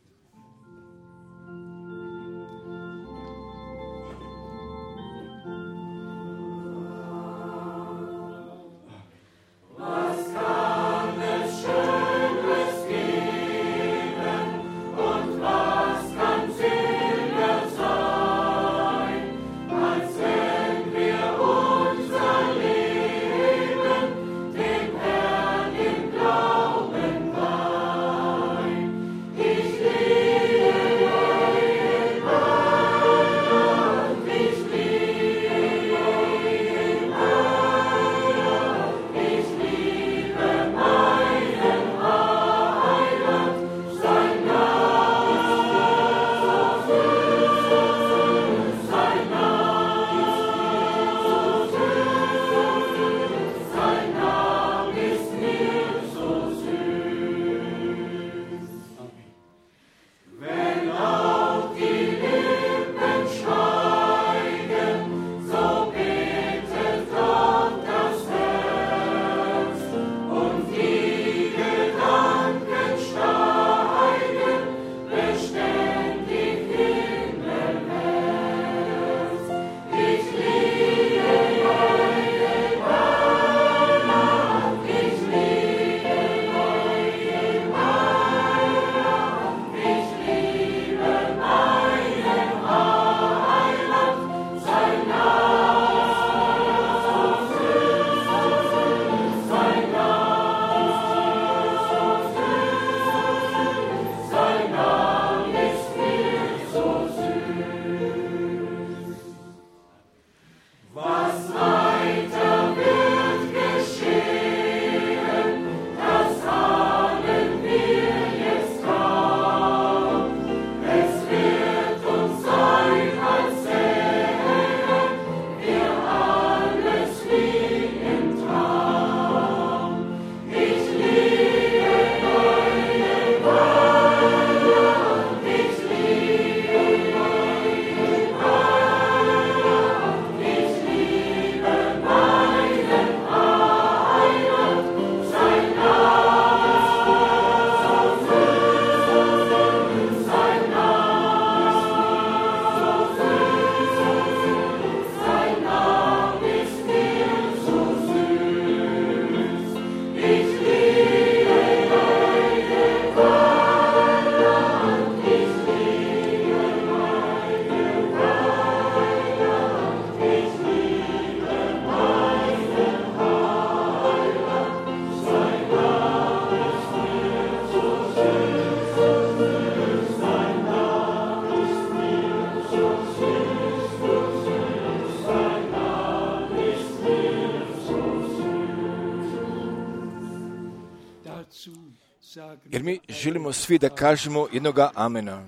Jer mi želimo svi da kažemo jednoga amena.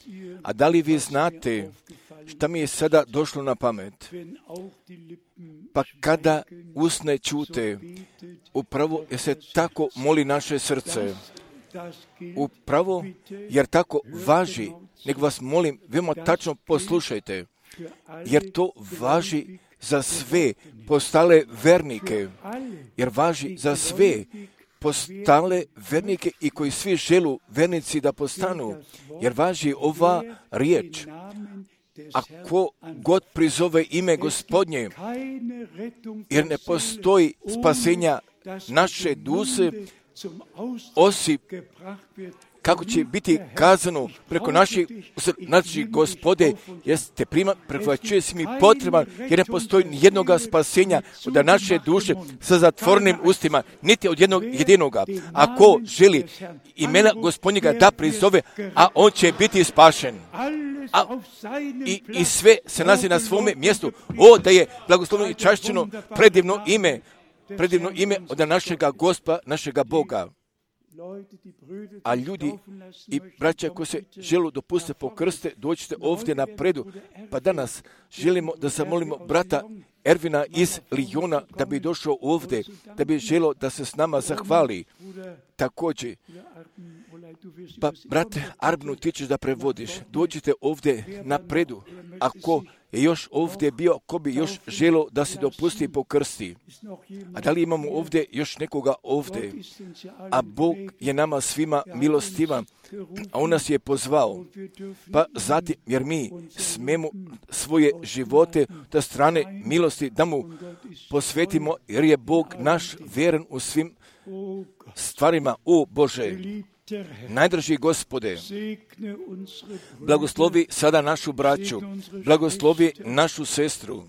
A da li vi znate šta mi je sada došlo na pamet? Pa kada usne ćute, upravo jer se tako moli naše srce. Upravo jer tako važi, nego vas molim, veoma tačno poslušajte, jer to važi za sve postale vernike, jer važi za sve postale vernike i koji svi želu vernici da postanu, jer važi ova riječ. Ako god prizove ime Gospodnje, jer ne postoji spasenja naše duše, osim kako će biti kazano preko naših Gospode, jeste prihvaćuje si mi potreban, jer ne postoji nijednoga spasenja od naše duše sa zatvorenim ustima, niti od jednog jedinoga. Ako želi imena Gospodnjega da prizove, a on će biti spašen. I sve se nalazi na svome mjestu. O, da je blagoslovno i čašćeno predivno ime od našega Gospa, našega Boga. A ljudi i braća koji se žele dopustiti pokrste, dođite ovdje napredu. Pa danas želimo da zamolimo brata Ervina iz Lijona da bi došao ovdje, da bi želio da se s nama zahvali. Također, pa brate Arbnu, ti ćeš da prevodiš. Dođite ovdje napredu. Ako je još ovdje bio, ko bi još želio da se dopusti pokrsti. A da li imamo ovdje još nekoga ovdje? A Bog je nama svima milostivan, a on nas je pozvao. Pa zatim, jer mi smemo svoje živote da strane milosti da mu posvetimo, jer je Bog naš vjeran u svim stvarima. O Bože, najdraži Gospode, blagoslovi sada našu braću, blagoslovi našu sestru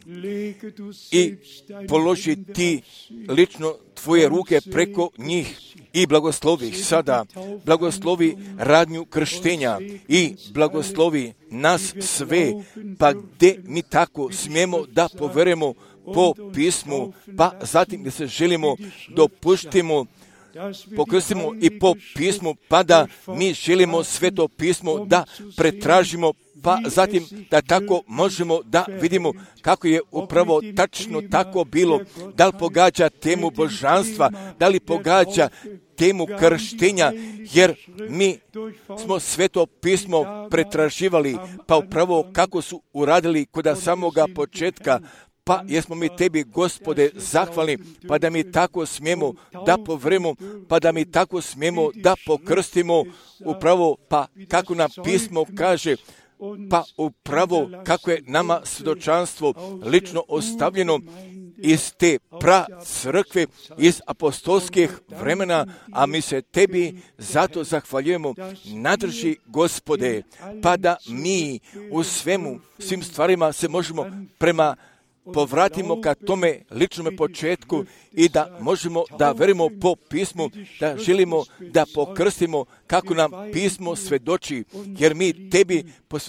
i položi ti lično tvoje ruke preko njih i blagoslovi ih sada, blagoslovi radnju krštenja i blagoslovi nas sve, pa gdje mi tako smijemo da poverujemo po pismu, pa zatim da se želimo dopuštimo pokrstimo i po pismu, pa da mi želimo sveto pismo da pretražimo, pa zatim da tako možemo da vidimo kako je upravo tačno tako bilo, da li pogađa temu božanstva, da li pogađa temu krštenja, jer mi smo sveto pismo pretraživali, pa upravo kako su uradili kod samoga početka. Pa jesmo mi tebi, Gospode, zahvalni, pa da mi tako smijemo da poverujemo, pa da mi tako smijemo da pokrstimo upravo, pa kako nam pismo kaže, pa upravo kako je nama svjedočanstvo lično ostavljeno iz te crkve, iz apostolskih vremena, a mi se tebi zato zahvaljujemo. Nadrži, Gospode, pa da mi u svim stvarima se možemo povratimo ka tome ličnome početku i da možemo da verujemo po pismu, da želimo da pokrstimo kako nam pismo svedoči, jer mi tebi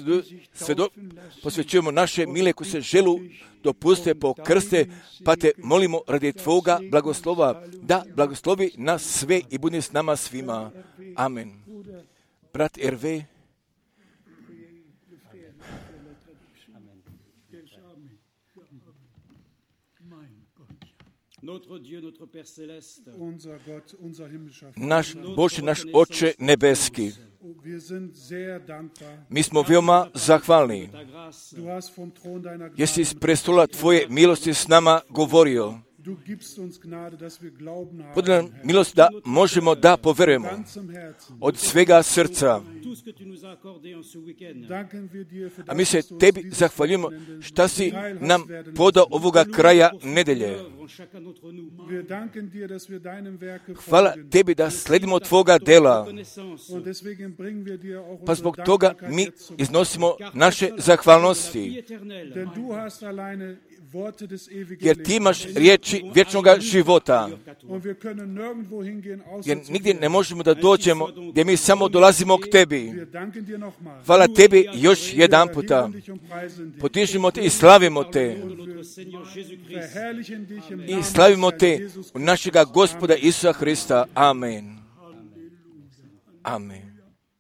posvećujemo naše mile koji se želu dopuste pokrste, pa te molimo radi tvoga blagoslova, da blagoslovi nas sve i budi s nama svima. Amen. Brat Hervé, naš Bože, naš Oče nebeski, mi smo veoma zahvalni, jer si iz prestola tvoje milosti s nama govorio. Podaj nam milost da možemo da poverujemo od svega srca. A mi se tebi zahvaljujemo šta si nam podao ovoga kraja nedelje. Hvala tebi da sledimo tvoga dela. Pa zbog toga mi iznosimo naše zahvalnosti. Jer ti imaš riječi vječnoga života. Jer nigdje ne možemo da dođemo gdje mi samo dolazimo k tebi. Hvala tebi još jedan puta. Podižimo te i slavimo te. I slavimo te u našega Gospoda Isusa Hrista. Amen. Amen.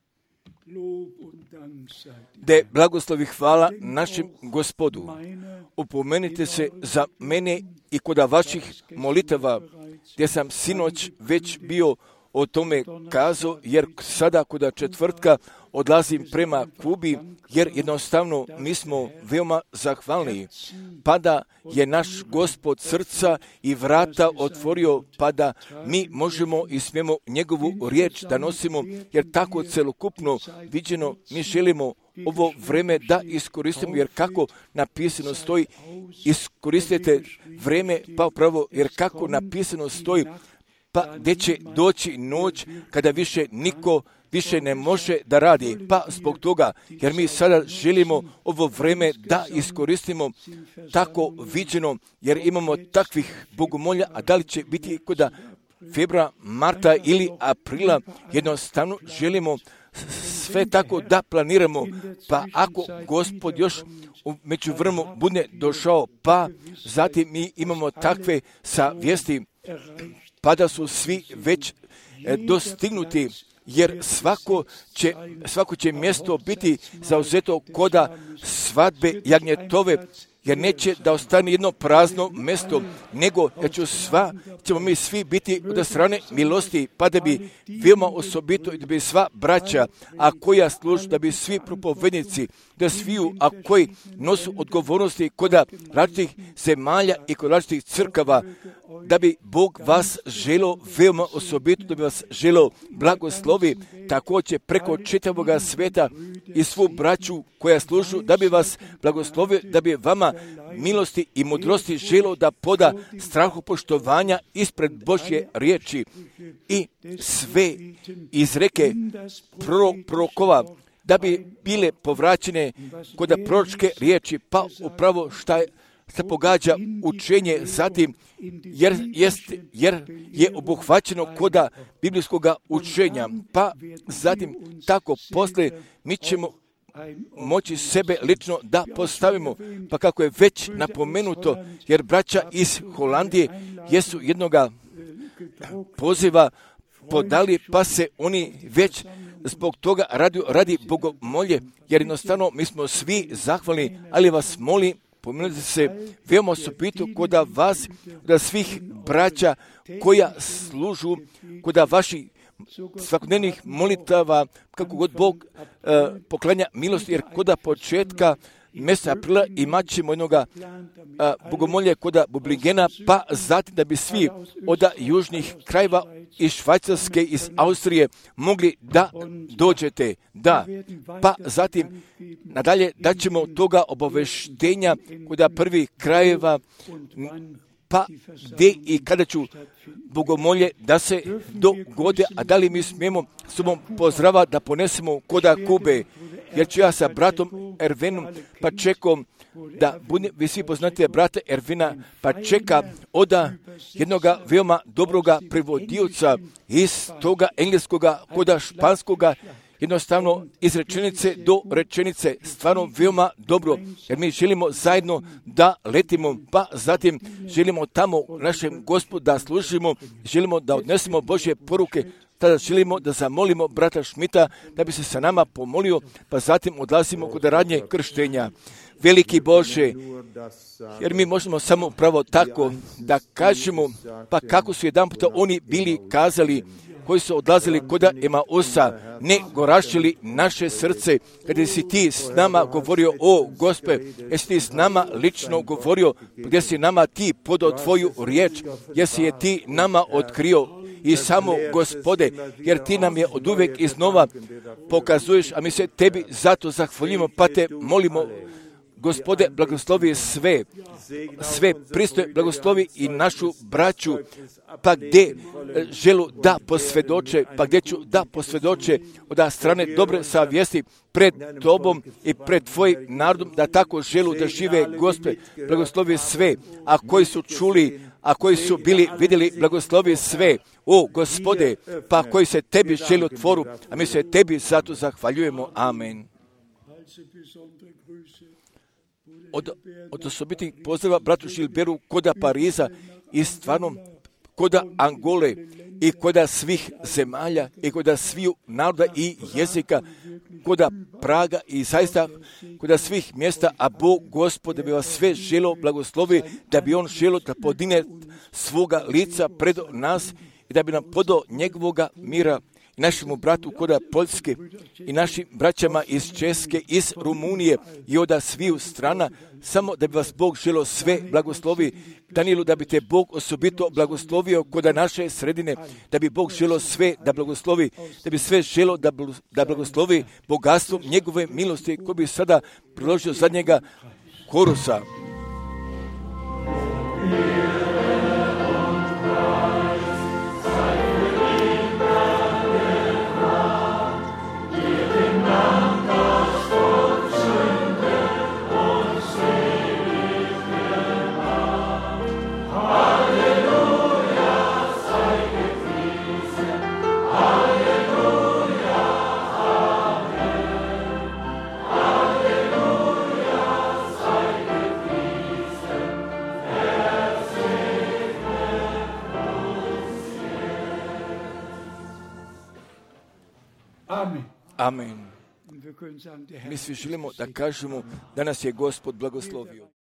De blagoslovi hvala našem Gospodu. Upomenite se za mene i kod vaših molitava, gdje sam sinoć već bio o tome kazao, jer sada kod četvrtka odlazim prema Kubi, jer jednostavno mi smo veoma zahvalni. Pa da je naš Gospod srca i vrata otvorio, pa da mi možemo i smijemo njegovu riječ da nosimo, jer tako celokupno viđeno mi želimo ovo vreme da iskoristimo, jer kako napisano stoji, iskoristite vreme, pa upravo, jer kako napisano stoji, pa gdje će doći noć kada više niko više ne može da radi. Pa zbog toga, jer mi sada želimo ovo vreme da iskoristimo tako viđeno, jer imamo takvih bogomolja, a da li će biti kod februara, marta ili aprila, jednostavno želimo sve tako da planiramo, pa ako Gospod još u međuvremenu bude došao, pa zatim mi imamo takve savjesti, pa da su svi već dostignuti, jer svako će mjesto biti zauzeto koda svadbe jagnjetove, jer neće da ostane jedno prazno mjesto, nego ćemo mi svi biti od strane milosti, pa da bi veoma osobito i da bi sva braća, a koja služe, da bi svi propovednici, da sviju, a koji nosu odgovornosti kod različitih zemalja i kod različitih crkava, da bi Bog vas želio veoma osobito, da bi vas želio blagoslovi, također preko čitavog svijeta i svu braću koja služu, da bi vas blagoslovio, da bi vama milosti i mudrosti želio da poda strahu poštovanja ispred Božje riječi i sve izreke prorokova, da bi bile povraćene kod proročke riječi, pa upravo šta se pogađa učenje zatim, jer je obuhvaćeno koda biblijskog učenja, pa zatim tako poslije mi ćemo moći sebe lično da postavimo, pa kako je već napomenuto, jer braća iz Holandije jesu jednoga poziva podali, pa se oni već zbog toga radi bogomolje, jer jednostavno mi smo svi zahvalni, ali vas molim, pomenite se veoma osobito kod vas, kod svih braća koja služu, kod vaših svakodnevnih molitava, kako god Bog poklanja milost, jer kod početka mjeseca aprila imat ćemo jednoga bogomolje kod Bubligena, pa zatim da bi svi od južnih krajeva iz Švajcarske, iz Austrije mogli da dođete. Da, pa zatim nadalje da ćemo toga obaveštenja kod prvih krajeva, pa gdje i kada ću bogomolje da se dogode, a da li mi smijemo sobom pozdrava da ponesemo koda Kube, jer ću ja sa bratom Ervinom, pa čekom da vi svi poznate brata Ervina, pa čeka od jednoga veoma dobroga prevodioca iz toga engleskoga koda španskoga, jednostavno iz rečenice do rečenice, stvarno veoma dobro, jer mi želimo zajedno da letimo, pa zatim želimo tamo našem Gospodu da služimo, želimo da odnesemo Božje poruke, tada želimo da zamolimo brata Šmita da bi se sa nama pomolio, pa zatim odlazimo kod radnje krštenja. Veliki Bože, jer mi možemo samo upravo tako da kažemo, pa kako su jedan puta oni bili kazali, koji su odlazili kod Emausa, ne gorašili naše srce, kada si ti s nama govorio, o Gospe, jesi ti s nama lično govorio, gdje si nama ti podao tvoju riječ, jesi je ti nama otkrio i samo Gospode, jer ti nam je od uvijek iznova pokazuješ, a mi se tebi zato zahvaljujemo, pa te molimo, Gospode, blagoslovi sve pristoje, blagoslovi i našu braću, pa gdje želu da posvjedoče, pa gdje ću da posvjedoče od strane dobre savjesti pred Tobom i pred Tvojim narodom, da tako želu da žive, Gospode, blagoslovi sve, a koji su čuli, a koji su bili vidjeli, blagoslovi sve, o Gospode, pa koji se Tebi želi otvoru, a mi se Tebi zato zahvaljujemo. Amen. Od osobitih pozdrava bratu Žilberu koda Pariza i stvarno koda Angole i koda svih zemalja i koda sviju naroda i jezika, koda Praga i zaista koda svih mjesta, a Bog Gospod da bi vas sve želo blagoslovi, da bi On želo da podine svoga lica pred nas i da bi nam podao njegovoga mira i našemu bratu koda Poljske i našim braćama iz Česke, iz Rumunije i od sviju strana, samo da bi vas Bog želo sve blagoslovi. Danielu, da bi te Bog osobito blagoslovio koda naše sredine, da bi Bog želo sve da blagoslovi, da bi sve želo da blagoslovi bogatstvom njegove milosti koji bi sada priložio zadnjega korusa. Amen. Mi svi želimo da kažemo da nas je Gospod blagoslovio.